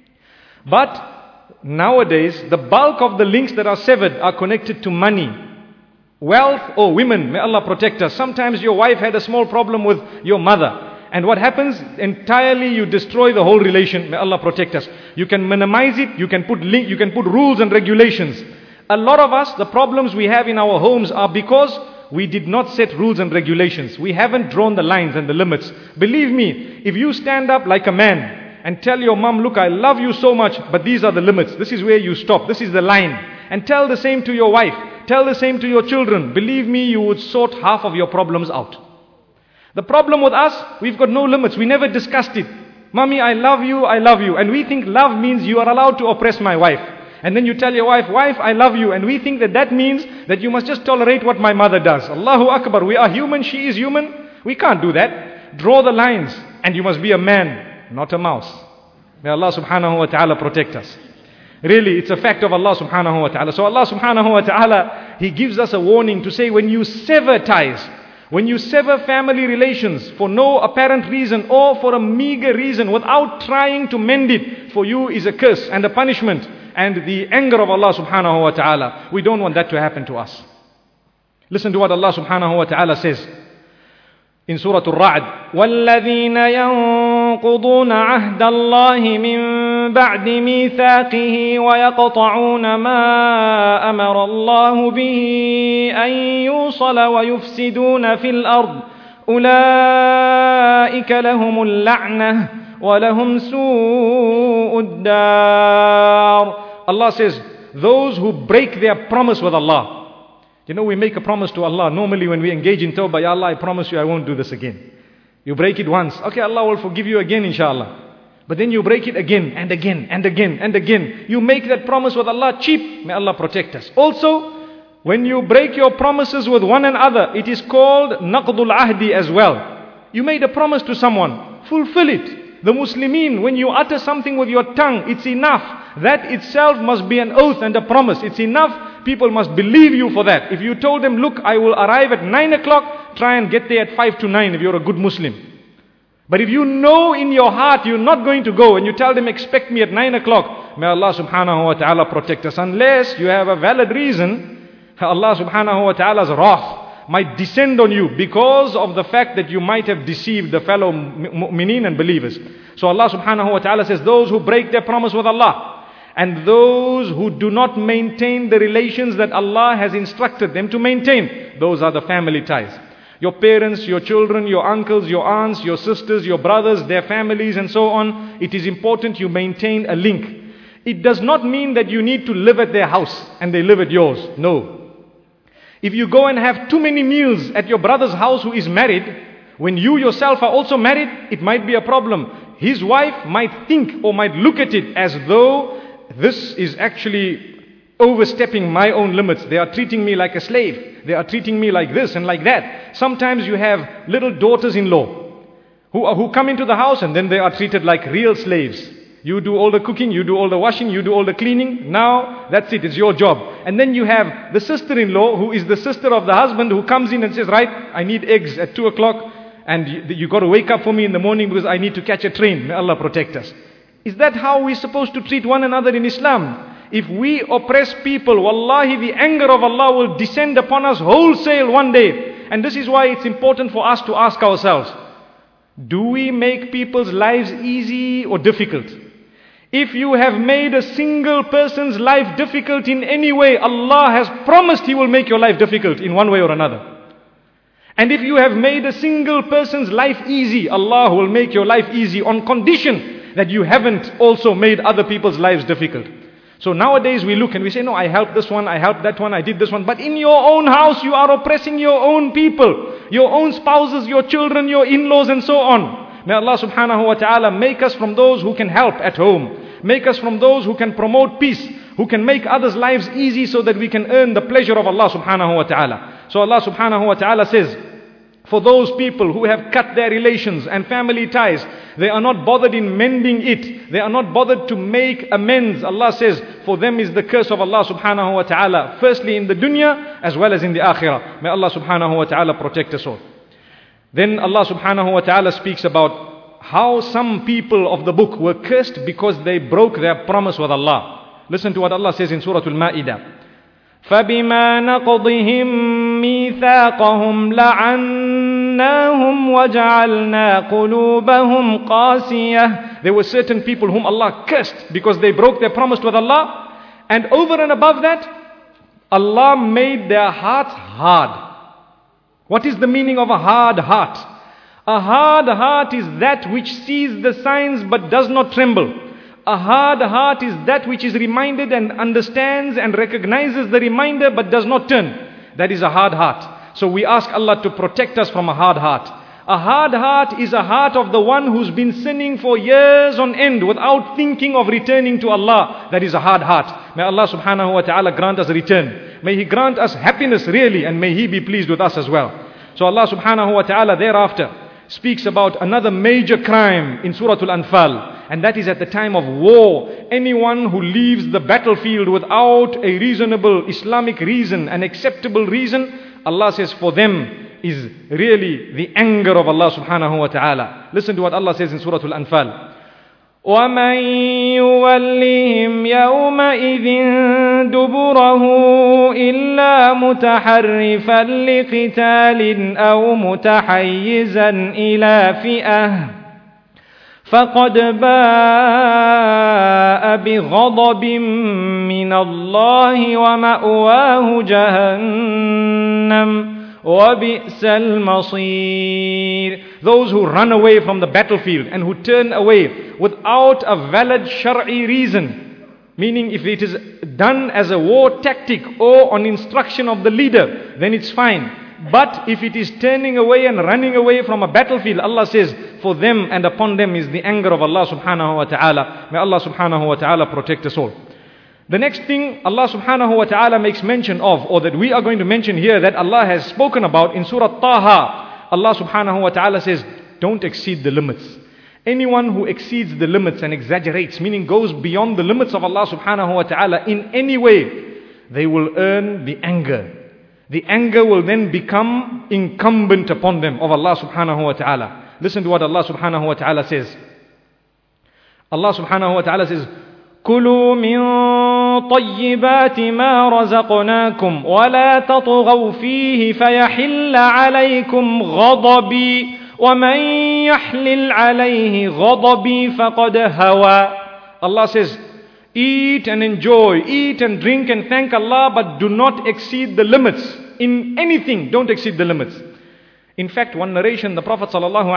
But nowadays, the bulk of the links that are severed are connected to money, wealth, or women. May Allah protect us. Sometimes your wife had a small problem with your mother. And what happens? Entirely you destroy the whole relation. May Allah protect us. You can minimize it. You can put rules and regulations. A lot of us, the problems we have in our homes are because we did not set rules and regulations. We haven't drawn the lines and the limits. Believe me, if you stand up like a man and tell your mom, look, I love you so much, but these are the limits. This is where you stop. This is the line. And tell the same to your wife. Tell the same to your children. Believe me, you would sort half of your problems out. The problem with us, we've got no limits. We never discussed it. Mommy, I love you, I love you. And we think love means you are allowed to oppress my wife. And then you tell your wife, wife, I love you. And we think that that means that you must just tolerate what my mother does. Allahu Akbar. We are human, she is human. We can't do that. Draw the lines. And you must be a man, not a mouse. May Allah subhanahu wa ta'ala protect us. Really, it's a fact of Allah subhanahu wa ta'ala. So Allah subhanahu wa ta'ala, He gives us a warning to say, when you sever ties, when you sever family relations for no apparent reason or for a meager reason without trying to mend it, for you is a curse and a punishment and the anger of Allah subhanahu wa ta'ala. We don't want that to happen to us. Listen to what Allah subhanahu wa ta'ala says in Surah Al-Ra'd. وَالَّذِينَ يَنقُضُونَ عَهْدَ اللَّهِ مِنْ بَعْدِ مِيثَاقِهِ وَيَقْطَعُونَ مَا أَمَرَ اللَّهُ بِهِ أَنْ يُوصَلَ وَيُفْسِدُونَ فِي الْأَرْضِ أُولَئِكَ لَهُمُ اللَّعْنَةُ وَلَهُمْ سُوءُ الدَّارِ. Allah says, those who break their promise with Allah. You know, we make a promise to Allah. Normally when we engage in tawbah, Ya Allah, I promise you I won't do this again. You break it once. Okay, Allah will forgive you again, inshallah. But then you break it again and again and again and again. You make that promise with Allah cheap. May Allah protect us. Also, when you break your promises with one another, it is called naqdul ahdi as well. You made a promise to someone. Fulfill it. The Muslimin, when you utter something with your tongue, it's enough. That itself must be an oath and a promise. It's enough. People must believe you for that. If you told them, look, I will arrive at 9 o'clock, try and get there at 5 to 9 if you're a good Muslim. But if you know in your heart you're not going to go and you tell them, expect me at 9 o'clock, may Allah subhanahu wa ta'ala protect us. Unless you have a valid reason, Allah subhanahu wa ta'ala's wrath might descend on you because of the fact that you might have deceived the fellow mu'mineen and believers. So Allah subhanahu wa ta'ala says, those who break their promise with Allah and those who do not maintain the relations that Allah has instructed them to maintain, those are the family ties. Your parents, your children, your uncles, your aunts, your sisters, your brothers, their families and so on. It is important you maintain a link. It does not mean that you need to live at their house and they live at yours. No. If you go and have too many meals at your brother's house who is married, when you yourself are also married, it might be a problem. His wife might think or might look at it as though this is actually overstepping my own limits. They are treating me like a slave. They are treating me like this and like that. Sometimes you have little daughters-in-law who come into the house and then they are treated like real slaves. You do all the cooking, you do all the washing, you do all the cleaning. Now, that's it, it's your job. And then you have the sister-in-law who is the sister of the husband who comes in and says, right, I need eggs at 2 o'clock and you got to wake up for me in the morning because I need to catch a train. May Allah protect us. Is that how we're supposed to treat one another in Islam? If we oppress people, wallahi, the anger of Allah will descend upon us wholesale one day. And this is why it's important for us to ask ourselves, do we make people's lives easy or difficult? If you have made a single person's life difficult in any way, Allah has promised He will make your life difficult in one way or another. And if you have made a single person's life easy, Allah will make your life easy on condition that you haven't also made other people's lives difficult. So nowadays we look and we say, no, I helped this one, I helped that one, I did this one. But in your own house you are oppressing your own people, your own spouses, your children, your in-laws and so on. May Allah subhanahu wa ta'ala make us from those who can help at home. Make us from those who can promote peace, who can make others' lives easy so that we can earn the pleasure of Allah subhanahu wa ta'ala. So Allah subhanahu wa ta'ala says, for those people who have cut their relations and family ties, they are not bothered in mending it. They are not bothered to make amends. Allah says, for them is the curse of Allah subhanahu wa ta'ala. Firstly in the dunya as well as in the akhirah. May Allah subhanahu wa ta'ala protect us all. Then Allah subhanahu wa ta'ala speaks about how some people of the book were cursed because they broke their promise with Allah. Listen to what Allah says in Surah Al-Ma'idah. فَبِمَا نَقْضِهِمْ مِيثَاقَهُمْ لَعَنَّاهُمْ وَجَعَلْنَا قُلُوبَهُمْ قَاسِيَةً. There were certain people whom Allah cursed because they broke their promise with Allah. And over and above that, Allah made their hearts hard. What is the meaning of a hard heart? A hard heart is that which sees the signs but does not tremble. A hard heart is that which is reminded and understands and recognizes the reminder but does not turn. That is a hard heart. So we ask Allah to protect us from a hard heart. A hard heart is a heart of the one who's been sinning for years on end without thinking of returning to Allah. That is a hard heart. May Allah subhanahu wa ta'ala grant us return. May He grant us happiness really, and may He be pleased with us as well. So Allah subhanahu wa ta'ala thereafter speaks about another major crime in Surah Al-Anfal. And that is at the time of war. Anyone who leaves the battlefield without a reasonable Islamic reason, an acceptable reason, Allah says for them is really the anger of Allah subhanahu wa ta'ala. Listen to what Allah says in Surah Al-Anfal. وَمَنْ يُوَلِّهِمْ يَوْمَئِذٍ دُبُرَهُ إِلَّا مُتَحَرِّفًا لِقِتَالٍ أَوْ مُتَحَيِّزًا إِلَى فِئَةٍ فَقَدْ بَاءَ بِغَضَبٍ مِّنَ اللَّهِ وَمَأْوَاهُ جَهَنَّمُ وَبِئْسَ الْمَصِيرُ. Those who run away from the battlefield and who turn away without a valid Shar'i reason, meaning if it is done as a war tactic or on instruction of the leader, then it's fine. But if it is turning away and running away from a battlefield, Allah says, for them and upon them is the anger of Allah subhanahu wa ta'ala. May Allah subhanahu wa ta'ala protect us all. The next thing Allah subhanahu wa ta'ala makes mention of, or that we are going to mention here, that Allah has spoken about in Surah Taha. Allah subhanahu wa ta'ala says, don't exceed the limits. Anyone who exceeds the limits and exaggerates, meaning goes beyond the limits of Allah subhanahu wa ta'ala in any way, they will earn the anger. The anger will then become incumbent upon them of Allah subhanahu wa ta'ala. Listen to what Allah subhanahu wa ta'ala says. Allah subhanahu wa ta'ala says, كُلُوا مِن طيبات ما رزقناكم ولا تطغوا فيه فيحل عليكم غضبي ومن يحلل عليه غضبي فقد هوى. Allah says, eat and enjoy, eat and drink and thank Allah, but do not exceed the limits. In anything, don't exceed the limits. In fact, one narration, the Prophet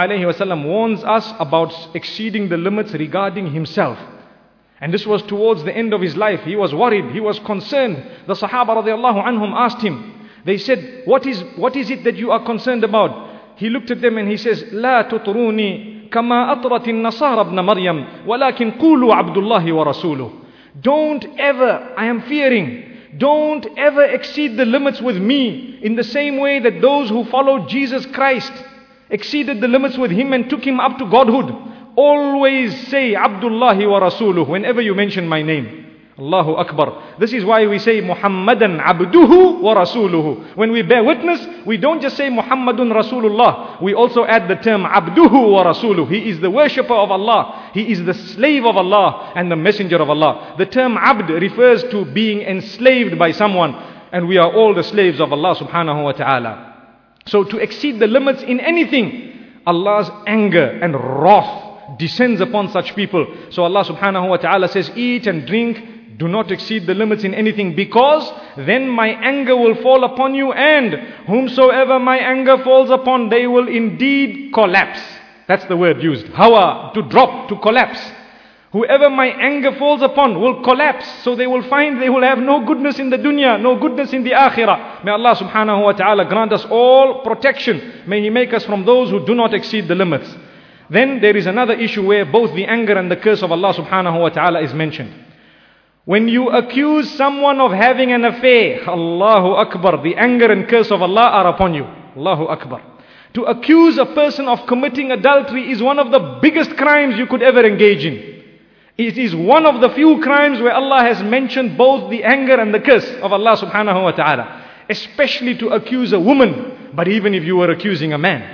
ﷺ warns us about exceeding the limits regarding himself. And this was towards the end of his life. He was worried, he was concerned. The Sahaba radiallahu anhum asked him, they said, what is it that you are concerned about? He looked at them and he says, لا تطروني كما أطرت النصارى ابن مريم ولكن قولوا عبد الله ورسوله. Don't ever, I am fearing, don't ever exceed the limits with me in the same way that those who followed Jesus Christ exceeded the limits with him and took him up to godhood. Always say Abdullahi wa Rasuluh whenever you mention my name. Allahu Akbar. This is why we say Muhammadan Abduhu wa Rasuluhu. When we bear witness, we don't just say Muhammadun Rasulullah. We also add the term Abduhu wa Rasuluh. He is the worshipper of Allah. He is the slave of Allah and the messenger of Allah. The term Abd refers to being enslaved by someone. And we are all the slaves of Allah subhanahu wa ta'ala. So to exceed the limits in anything, Allah's anger and wrath descends upon such people. So Allah subhanahu wa ta'ala says, eat and drink, do not exceed the limits in anything, because then my anger will fall upon you, and whomsoever my anger falls upon, they will indeed collapse. That's the word used. Hawa, to drop, to collapse. Whoever my anger falls upon will collapse. So they will find they will have no goodness in the dunya, no goodness in the akhirah. May Allah subhanahu wa ta'ala grant us all protection. May He make us from those who do not exceed the limits. Then there is another issue where both the anger and the curse of Allah subhanahu wa ta'ala is mentioned. When you accuse someone of having an affair, Allahu Akbar, the anger and curse of Allah are upon you. Allahu Akbar. To accuse a person of committing adultery is one of the biggest crimes you could ever engage in. It is one of the few crimes where Allah has mentioned both the anger and the curse of Allah subhanahu wa ta'ala. Especially to accuse a woman, but even if you were accusing a man.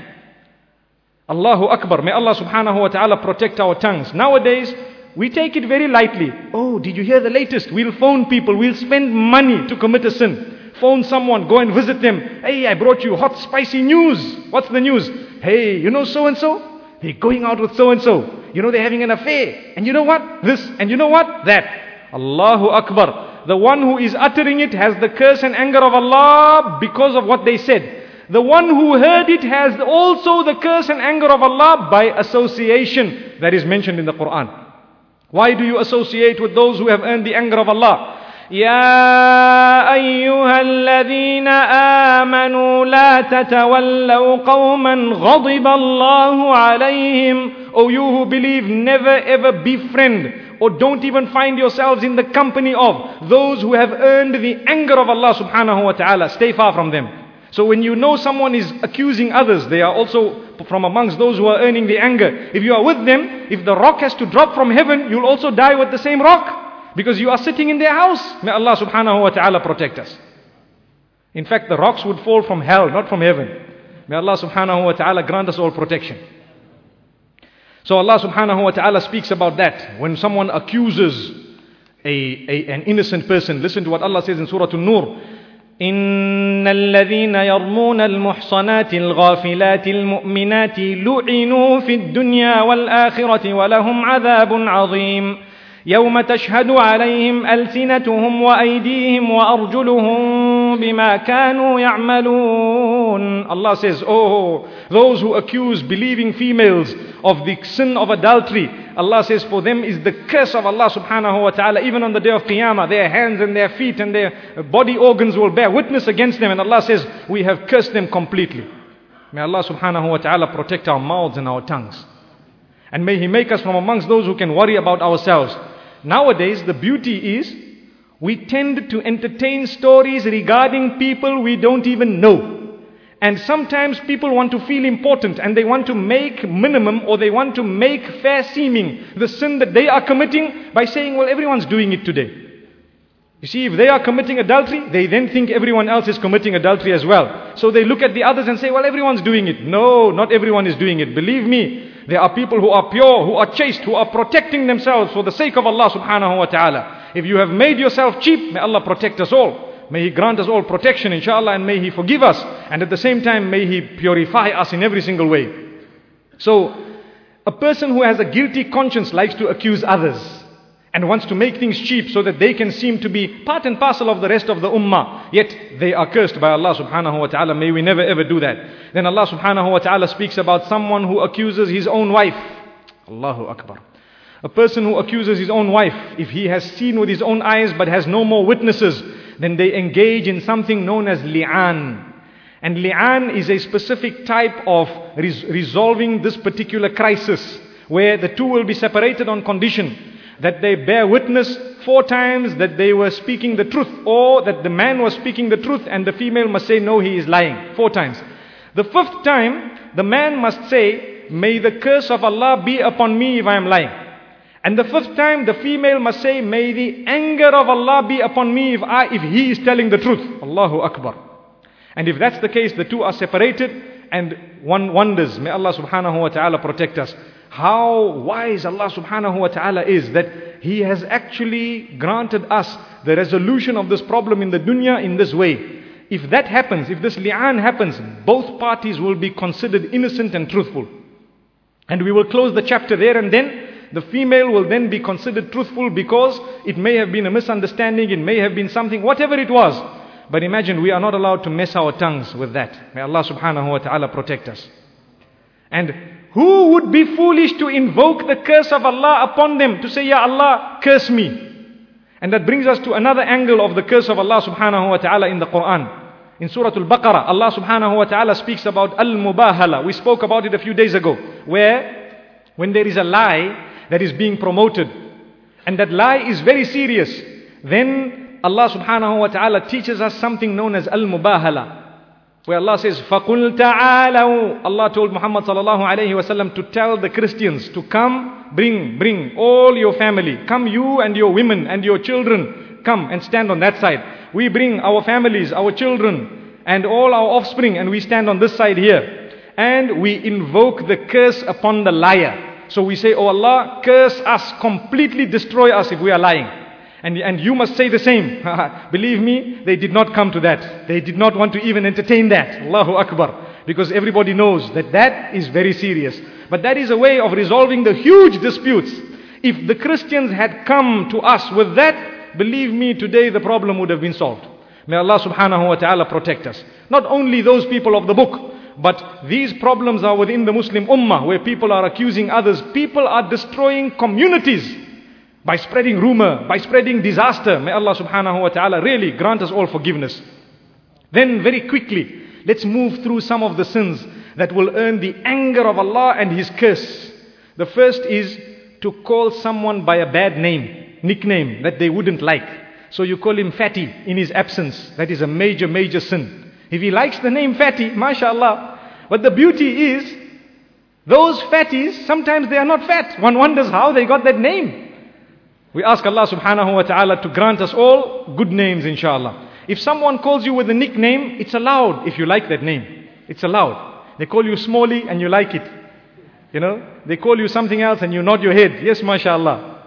Allahu Akbar. May Allah subhanahu wa ta'ala protect our tongues. Nowadays, we take it very lightly. Oh, did you hear the latest? We'll phone people. We'll spend money to commit a sin. Phone someone. Go and visit them. Hey, I brought you hot, spicy news. What's the news? Hey, you know so-and-so? They're going out with so-and-so. You know they're having an affair. And you know what? This. And you know what? That. Allahu Akbar. The one who is uttering it has the curse and anger of Allah because of what they said. The one who heard it has also the curse and anger of Allah by association that is mentioned in the Quran. Why do you associate with those who have earned the anger of Allah? يا أيها الذين آمنوا لا تتولوا قوما غضب الله عليهم. O you who believe, never ever befriend or don't even find yourselves in the company of those who have earned the anger of Allah subhanahu wa ta'ala. Stay far from them. So when you know someone is accusing others, they are also from amongst those who are earning the anger. If you are with them, if the rock has to drop from heaven, you'll also die with the same rock, because you are sitting in their house. May Allah subhanahu wa ta'ala protect us. In fact, the rocks would fall from hell, not from heaven. May Allah subhanahu wa ta'ala grant us all protection. So Allah subhanahu wa ta'ala speaks about that. When someone accuses an innocent person, listen to what Allah says in Surah An-Nur. إن الذين يرمون المحصنات الغافلات المؤمنات لعنوا في الدنيا والآخرة ولهم عذاب عظيم يوم تشهد عليهم ألسنتهم وأيديهم وأرجلهم بما كانوا يعملون. Allah says, oh, those who accuse believing females of the sin of adultery, Allah says for them is the curse of Allah subhanahu wa ta'ala. Even on the day of Qiyamah, their hands and their feet and their body organs will bear witness against them, and Allah says we have cursed them completely. May Allah subhanahu wa ta'ala protect our mouths and our tongues, and may He make us from amongst those who can worry about ourselves. Nowadays the beauty is we tend to entertain stories regarding people we don't even know. And sometimes people want to feel important, and they want to make minimum, or they want to make fair seeming the sin that they are committing by saying, well, everyone's doing it today. You see, if they are committing adultery, they then think everyone else is committing adultery as well. So they look at the others and say, well, everyone's doing it. No, not everyone is doing it. Believe me, there are people who are pure, who are chaste, who are protecting themselves for the sake of Allah subhanahu wa ta'ala. If you have made yourself cheap, may Allah protect us all. May He grant us all protection, inshallah, and may He forgive us. And at the same time, may He purify us in every single way. So, a person who has a guilty conscience likes to accuse others and wants to make things cheap so that they can seem to be part and parcel of the rest of the ummah. Yet they are cursed by Allah subhanahu wa ta'ala. May we never ever do that. Then Allah subhanahu wa ta'ala speaks about someone who accuses his own wife. Allahu Akbar. A person who accuses his own wife, if he has seen with his own eyes but has no more witnesses, then they engage in something known as li'an. And li'an is a specific type of resolving this particular crisis, where the two will be separated on condition that they bear witness 4 times that they were speaking the truth, or that the man was speaking the truth and the female must say no, he is lying. 4 times. The 5th time, the man must say, may the curse of Allah be upon me if I am lying. And the 5th time, the female must say, may the anger of Allah be upon me if he is telling the truth. Allahu Akbar. And if that's the case, the two are separated, and one wonders, may Allah subhanahu wa ta'ala protect us. How wise Allah subhanahu wa ta'ala is, that He has actually granted us the resolution of this problem in the dunya in this way. If that happens, if this li'an happens, both parties will be considered innocent and truthful. And we will close the chapter there, and then the female will then be considered truthful, because it may have been a misunderstanding, it may have been something, whatever it was. But imagine, we are not allowed to mess our tongues with that. May Allah subhanahu wa ta'ala protect us. And who would be foolish to invoke the curse of Allah upon them, to say, Ya Allah, curse me? And that brings us to another angle of the curse of Allah subhanahu wa ta'ala in the Quran. In Surah Al-Baqarah, Allah subhanahu wa ta'ala speaks about Al-Mubahala. We spoke about it a few days ago, where when there is a lie that is being promoted, and that lie is very serious, then Allah subhanahu wa ta'ala teaches us something known as Al-Mubahala, where Allah says, فَقُلْ تَعَالَوْا. Allah told Muhammad sallallahu alayhi wa sallam to tell the Christians to come, bring all your family. Come, you and your women and your children. Come and stand on that side. We bring our families, our children, and all our offspring, and we stand on this side here. And we invoke the curse upon the liar. So we say, Oh Allah, curse us, completely destroy us if we are lying. And you must say the same. Believe me, they did not come to that. They did not want to even entertain that. Allahu Akbar. Because everybody knows that that is very serious. But that is a way of resolving the huge disputes. If the Christians had come to us with that, believe me, today the problem would have been solved. May Allah subhanahu wa ta'ala protect us. Not only those people of the book, but these problems are within the Muslim ummah, where people are accusing others. People are destroying communities by spreading rumor, by spreading disaster. May Allah subhanahu wa ta'ala really grant us all forgiveness. Then very quickly, let's move through some of the sins that will earn the anger of Allah and His curse. The first is to call someone by a bad name, nickname that they wouldn't like. So you call him Fatty in his absence. That is a major sin. If he likes the name Fatty, mashallah. But the beauty is, those fatties, sometimes they are not fat. One wonders how they got that name. We ask Allah subhanahu wa ta'ala to grant us all good names, inshallah. If someone calls you with a nickname, it's allowed if you like that name. It's allowed. They call you Smalley and you like it. You know, they call you something else and you nod your head. Yes, mashallah.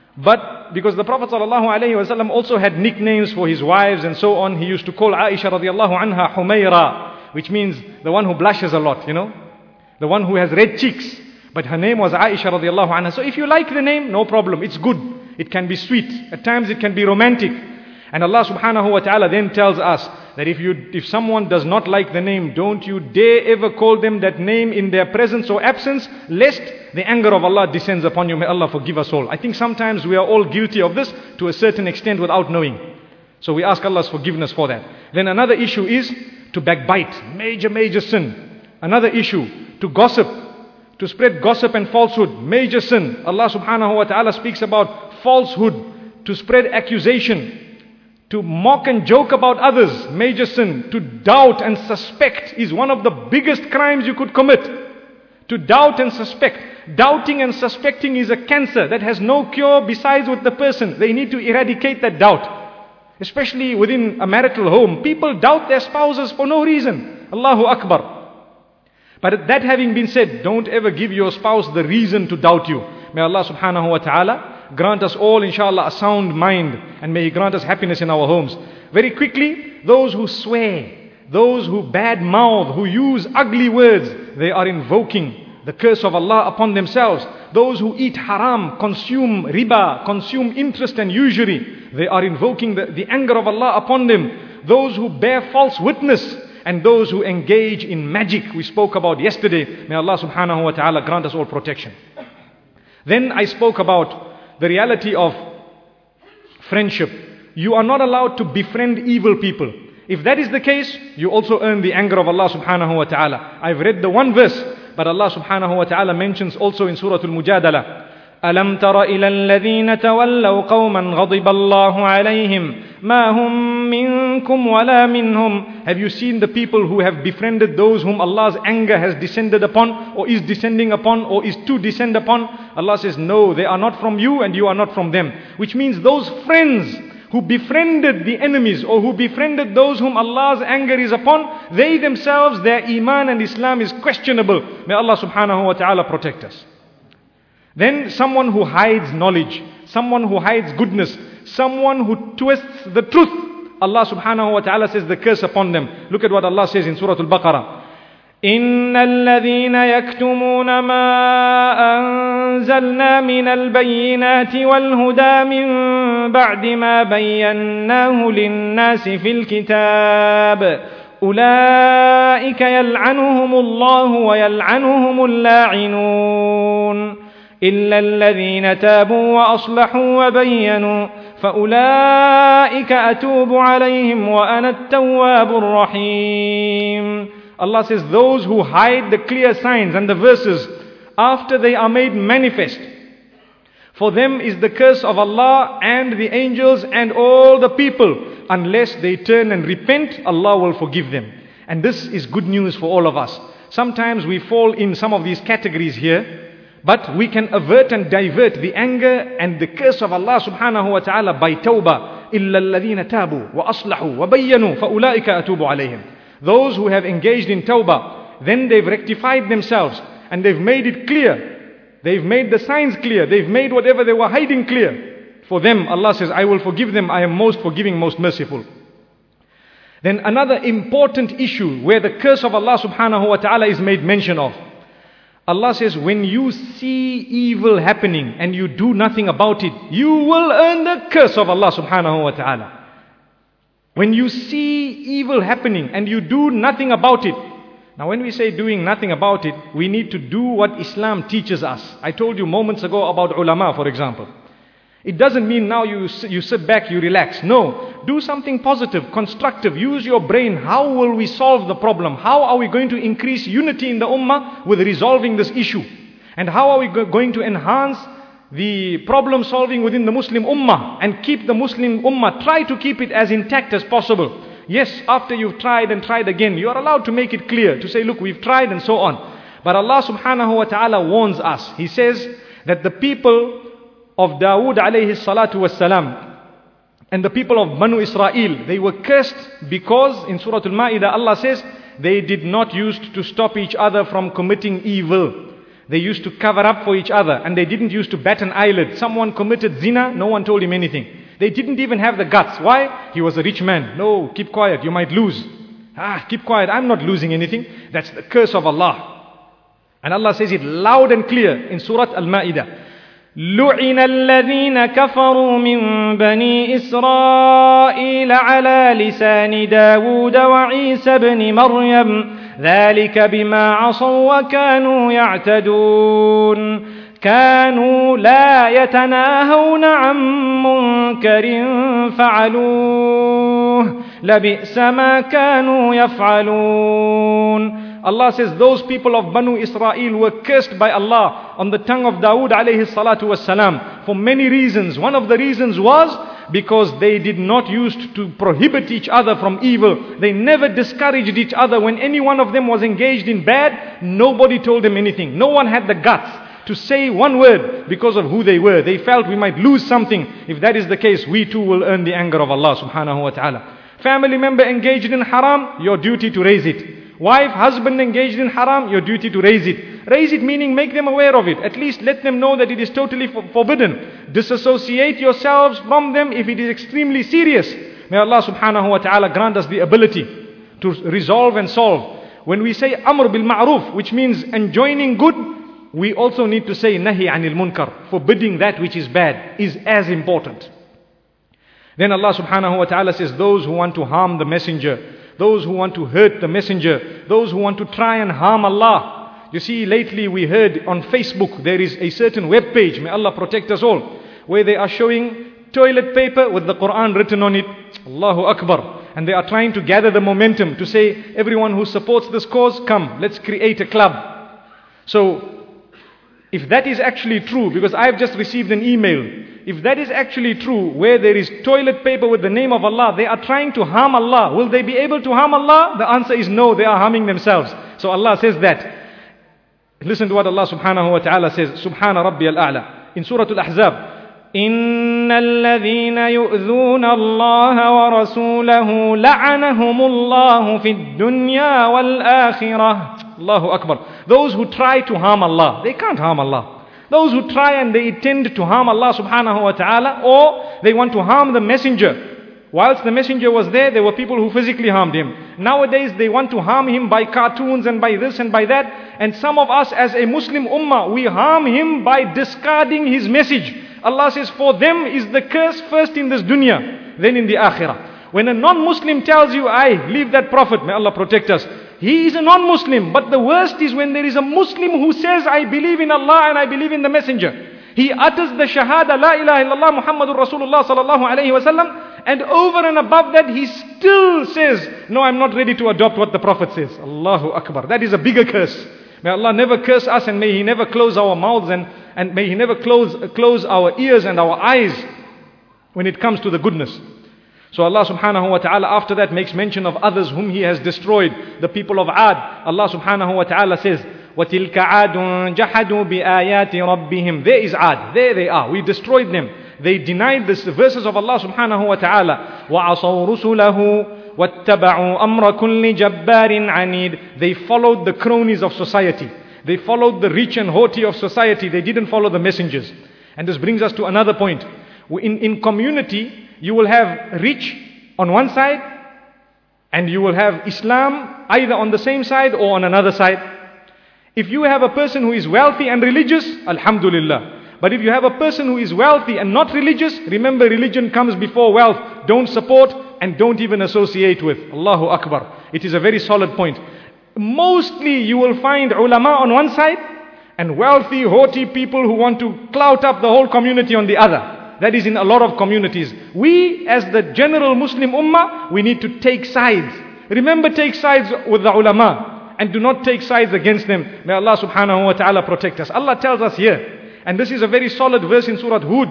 But because the Prophet sallallahu alaihi wasallam also had nicknames for his wives and so on, he used to call Aisha radiallahu anha Humayra, which means the one who blushes a lot, you know, the one who has red cheeks. But her name was Aisha radiallahu anha. So if you like the name, no problem. It's good. It can be sweet. At times it can be romantic. And Allah subhanahu wa ta'ala then tells us that if someone does not like the name, don't you dare ever call them that name in their presence or absence, lest the anger of Allah descends upon you. May Allah forgive us all. I think sometimes we are all guilty of this to a certain extent without knowing. So we ask Allah's forgiveness for that. Then another issue is to backbite. Major sin. Another issue, to gossip. To spread gossip and falsehood. Major sin. Allah subhanahu wa ta'ala speaks about falsehood. To spread accusation. To mock and joke about others, major sin. To doubt and suspect is one of the biggest crimes you could commit. To doubt and suspect. Doubting and suspecting is a cancer that has no cure besides with the person. They need to eradicate that doubt. Especially within a marital home. People doubt their spouses for no reason. Allahu Akbar. But that having been said, don't ever give your spouse the reason to doubt you. May Allah subhanahu wa ta'ala grant us all, inshallah, a sound mind, and may He grant us happiness in our homes. Very quickly, those who swear, those who bad mouth, who use ugly words, they are invoking the curse of Allah upon themselves. Those who eat haram, consume riba, consume interest and usury, they are invoking the anger of Allah upon them. Those who bear false witness, and those who engage in magic, we spoke about yesterday. May Allah subhanahu wa ta'ala grant us all protection. Then I spoke about the reality of friendship. You are not allowed to befriend evil people. If that is the case, you also earn the anger of Allah subhanahu wa ta'ala. I've read the one verse, but Allah subhanahu wa ta'ala mentions also in Surah Al-Mujadala, أَلَمْ تَرَ إِلَى الَّذِينَ تَوَلَّوْا قَوْمًا غَضِبَ اللَّهُ عَلَيْهِمْ مَا هُمْ مِنْكُمْ وَلَا مِنْهُمْ. Have you seen the people who have befriended those whom Allah's anger has descended upon, or is descending upon, or is to descend upon? Allah says, no, they are not from you and you are not from them. Which means those friends who befriended the enemies, or who befriended those whom Allah's anger is upon, they themselves, their iman and Islam is questionable. May Allah subhanahu wa ta'ala protect us. Then someone who hides knowledge, someone who hides goodness, someone who twists the truth, Allah subhanahu wa ta'ala says the curse upon them. Look at what Allah says in Surah Al-Baqarah. إِنَّ الَّذِينَ يَكْتُمُونَ مَا أَنزَلْنَا مِنَ الْبَيِّنَاتِ وَالْهُدَى مِن بَعْدِ مَا بَيَّنَّاهُ لِلنَّاسِ فِي الْكِتَابِ أُولَئِكَ يَلْعَنُهُمُ اللَّهُ وَيَلْعَنُهُمُ اللاعنون إلا الذين تابوا وأصلحوا وبينوا فأولئك أتوب عليهم وأنا التواب الرحيم. Allah says, those who hide the clear signs and the verses after they are made manifest, for them is the curse of Allah and the angels and all the people. Unless they turn and repent, Allah will forgive them. And this is good news for all of us. Sometimes we fall in some of these categories here, but we can avert and divert the anger and the curse of Allah subhanahu wa ta'ala by tawbah. إِلَّا الَّذِينَ تَابُوا وَأَصْلَحُوا وَبَيَّنُوا فَأُولَٰئِكَ أَتُوبُ عَلَيْهِمْ. Those who have engaged in tawbah, then they've rectified themselves and they've made it clear. They've made the signs clear. They've made whatever they were hiding clear. For them, Allah says, I will forgive them. I am most forgiving, most merciful. Then another important issue where the curse of Allah subhanahu wa ta'ala is made mention of. Allah says, when you see evil happening and you do nothing about it, you will earn the curse of Allah subhanahu wa ta'ala. When you see evil happening and you do nothing about it. Now when we say doing nothing about it, we need to do what Islam teaches us. I told you moments ago about ulama, for example. It doesn't mean now you sit back, you relax. No, do something positive, constructive. Use your brain. How will we solve the problem? How are we going to increase unity in the ummah with resolving this issue? And how are we going to enhance the problem solving within the Muslim ummah and keep the Muslim ummah, try to keep it as intact as possible? Yes, after you've tried and tried again, you are allowed to make it clear, to say, look, we've tried and so on. But Allah subhanahu wa ta'ala warns us. He says that the people of Dawood alayhi salatu wassalam and the people of Banu Israel, they were cursed because in Surah Al-Ma'idah Allah says they did not used to stop each other from committing evil. They used to cover up for each other and they didn't used to bat an eyelid. Someone committed zina, no one told him anything. They didn't even have the guts. Why? He was a rich man. No, keep quiet, you might lose. Keep quiet, I'm not losing anything. That's the curse of Allah. And Allah says it loud and clear in Surah Al-Ma'idah. لُعِنَ الَّذِينَ كَفَرُوا مِن بَنِي إِسْرَائِيلَ عَلَى لِسَانِ دَاوُودَ وَعِيسَى بْنِ مَرْيَمَ ذَلِكَ بِمَا عَصَوْا وَكَانُوا يَعْتَدُونَ كَانُوا لَا يَتَنَاهَوْنَ عَن مُنكَرٍ فَعَلُوهُ لَبِئْسَ مَا كَانُوا يَفْعَلُونَ. Allah says those people of Banu Israel were cursed by Allah on the tongue of Dawood alayhi salatu wassalam for many reasons. One of the reasons was because they did not used to prohibit each other from evil. They never discouraged each other. When any one of them was engaged in bad, nobody told them anything. No one had the guts to say one word because of who they were. They felt we might lose something. If that is the case, we too will earn the anger of Allah subhanahu wa ta'ala. Family member engaged in haram, your duty to raise it. Wife, husband engaged in haram, your duty to raise it. Raise it meaning make them aware of it. At least let them know that it is totally forbidden. Disassociate yourselves from them if it is extremely serious. May Allah subhanahu wa ta'ala grant us the ability to resolve and solve. When we say amr bil ma'ruf, which means enjoining good, we also need to say nahi anil munkar. Forbidding that which is bad is as important. Then Allah subhanahu wa ta'ala says, those who want to harm the messenger, those who want to hurt the messenger, those who want to try and harm Allah. You see, lately we heard on Facebook, there is a certain web page, may Allah protect us all, where they are showing toilet paper with the Quran written on it. Allahu Akbar. And they are trying to gather the momentum to say, everyone who supports this cause, come, let's create a club. So, if that is actually true, because I've just received an email, if that is actually true, where there is toilet paper with the name of Allah, they are trying to harm Allah. Will they be able to harm Allah? The answer is no, they are harming themselves. So Allah says that. Listen to what Allah subhanahu wa ta'ala says, Subhana Rabbi al-A'la. In Surah Al-Ahzab, إِنَّ الَّذِينَ يُؤْذُونَ اللَّهَ وَرَسُولَهُ لَعَنَهُمُ اللَّهُ فِي الدُّنْيَا وَالْآخِرَةِ. Allahu Akbar. Those who try to harm Allah, they can't harm Allah. Those who try and they intend to harm Allah subhanahu wa ta'ala, or they want to harm the messenger. Whilst the messenger was there were people who physically harmed him. Nowadays they want to harm him by cartoons and by this and by that. And some of us as a Muslim ummah, we harm him by discarding his message. Allah says, for them is the curse first in this dunya, then in the akhirah. When a non-Muslim tells you, leave that prophet, may Allah protect us. He is a non-Muslim, but the worst is when there is a Muslim who says, I believe in Allah and I believe in the messenger. He utters the shahada, la ilaha illallah Muhammadur Rasulullah sallallahu alayhi wasallam, and over and above that he still says, no, I'm not ready to adopt what the prophet says. Allahu Akbar. That is a bigger curse. May Allah never curse us, and may He never close our mouths, and may He never close our ears and our eyes when it comes to the goodness. So Allah subhanahu wa ta'ala after that makes mention of others whom He has destroyed, the people of Ad. Allah subhanahu wa ta'ala says, وَتِلْكَ عَادٌ جَحَدُوا بِآيَاتِ رَبِّهِمْ. There is Ad, there they are, we destroyed them. They denied the verses of Allah subhanahu wa ta'ala. وَعَصَوْا رُسُلَهُ وَاتَّبَعُوا أَمْرَ كُلِّ جَبَّارٍ عَنِيدٍ. They followed the cronies of society. They followed the rich and haughty of society. They didn't follow the messengers. And this brings us to another point. In community, you will have rich on one side, and you will have Islam either on the same side or on another side. If you have a person who is wealthy and religious, alhamdulillah. But if you have a person who is wealthy and not religious, remember religion comes before wealth. Don't support and don't even associate with. Allahu Akbar. It is a very solid point. Mostly you will find ulama on one side and wealthy, haughty people who want to clout up the whole community on the other. That is in a lot of communities. We as the general Muslim ummah, we need to take sides. Remember, take sides with the ulama and do not take sides against them. May Allah subhanahu wa ta'ala protect us. Allah tells us here, and this is a very solid verse in Surah Hud.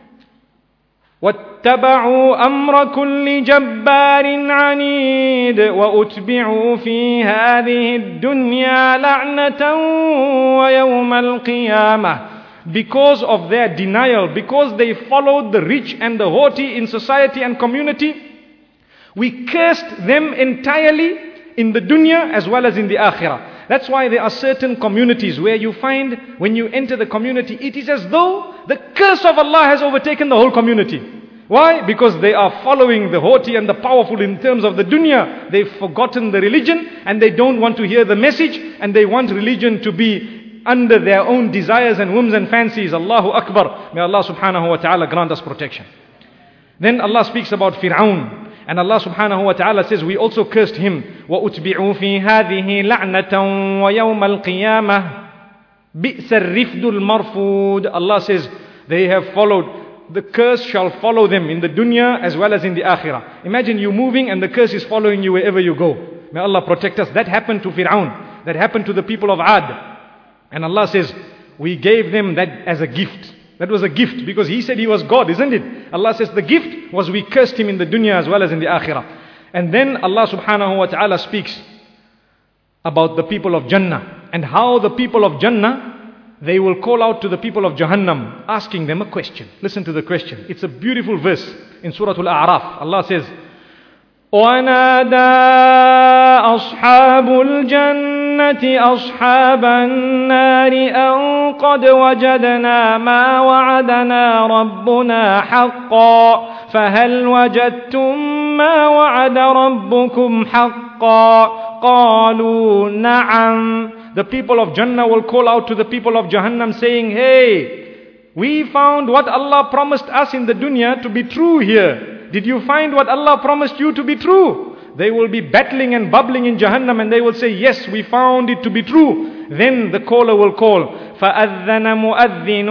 وَاتَّبَعُوا أَمْرَ كُلِّ جَبَّارٍ عَنِيدٍ وَأُتْبِعُوا فِي هَذِهِ الدُّنْيَا لَعْنَةً وَيَوْمَ الْقِيَامَةِ. Because of their denial, because they followed the rich and the haughty in society and community, we cursed them entirely in the dunya as well as in the akhirah. That's why there are certain communities where you find when you enter the community, it is as though the curse of Allah has overtaken the whole community. Why? Because they are following the haughty and the powerful in terms of the dunya. They've forgotten the religion and they don't want to hear the message, and they want religion to be under their own desires and whims and fancies. Allahu Akbar. May Allah subhanahu wa ta'ala grant us protection. Then Allah speaks about Fir'aun. And Allah subhanahu wa ta'ala says, we also cursed him. وَأُتْبِعُوا فِي هَذِهِ لَعْنَةً وَيَوْمَ الْقِيَامَةِ بِئْسَ الرِّفْدُ الْمَرْفُودُ. Allah says, they have followed, the curse shall follow them in the dunya as well as in the akhirah. Imagine you moving and the curse is following you wherever you go. May Allah protect us. That happened to Fir'aun. That happened to the people of Ad. And Allah says, we gave them that as a gift. That was a gift because he said he was God, isn't it? Allah says the gift was we cursed him in the dunya as well as in the akhirah. And then Allah subhanahu wa ta'ala speaks about the people of Jannah and how the people of Jannah, they will call out to the people of Jahannam asking them a question. Listen to the question. It's a beautiful verse in Surah Al-A'raf. Allah says, وَنَادَى أَصْحَابُ الْجَنَّةِ أصحاب النار أن قد وجدنا ما وعدنا ربنا حقا فهل وجدتم ما وعد ربكم حقا قالوا نعم. The people of Jannah will call out to the people of Jahannam saying, hey, we found what Allah promised us in the dunya to be true here. Did you find what Allah promised you to be true? They will be battling and bubbling in Jahannam and they will say, yes, we found it to be true. Then the caller will call, فَأَذَّنَ مُؤَذِّنٌ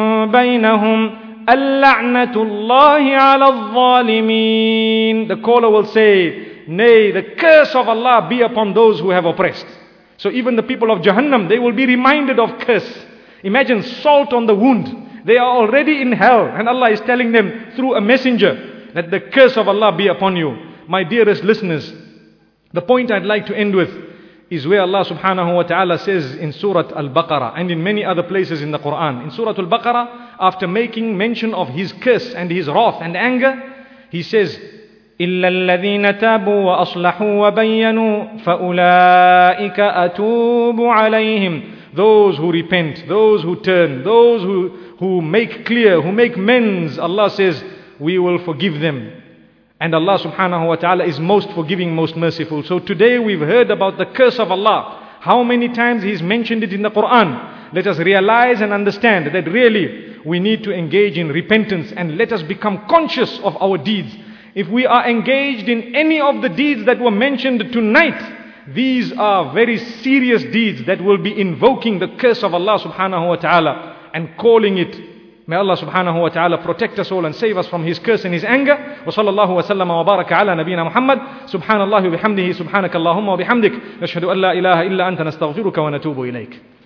بَيْنَهُمْ اللَّعْنَةُ اللَّهِ عَلَى الظَّالِمِينَ. The caller will say, nay, the curse of Allah be upon those who have oppressed. So even the people of Jahannam, they will be reminded of curse. Imagine salt on the wound. They are already in hell and Allah is telling them through a messenger that the curse of Allah be upon you. My dearest listeners, the point I'd like to end with is where Allah subhanahu wa ta'ala says in Surah Al-Baqarah and in many other places in the Quran. In Surah Al-Baqarah, after making mention of His curse and His wrath and anger, He says, إِلَّا الَّذِينَ تَابُوا وَأَصْلَحُوا وَبَيَّنُوا فَأُولَٰئِكَ أَتُوبُ عَلَيْهِمْ. Those who repent, those who turn, those who make clear, who make amends, Allah says, we will forgive them. And Allah subhanahu wa ta'ala is most forgiving, most merciful. So today we've heard about the curse of Allah. How many times He's mentioned it in the Quran. Let us realize and understand that really we need to engage in repentance and let us become conscious of our deeds. If we are engaged in any of the deeds that were mentioned tonight, these are very serious deeds that will be invoking the curse of Allah subhanahu wa ta'ala and calling it. May Allah subhanahu wa ta'ala protect us all and save us from His curse and His anger. Wa sallallahu wa sallama wa baraka ala nabiyyina Muhammad. Subhanallah wa bihamdihi, subhanakallahumma wa bihamdik. Nashhadu an la ilaha illa anta nastaghfiruka wa natubu ilayk.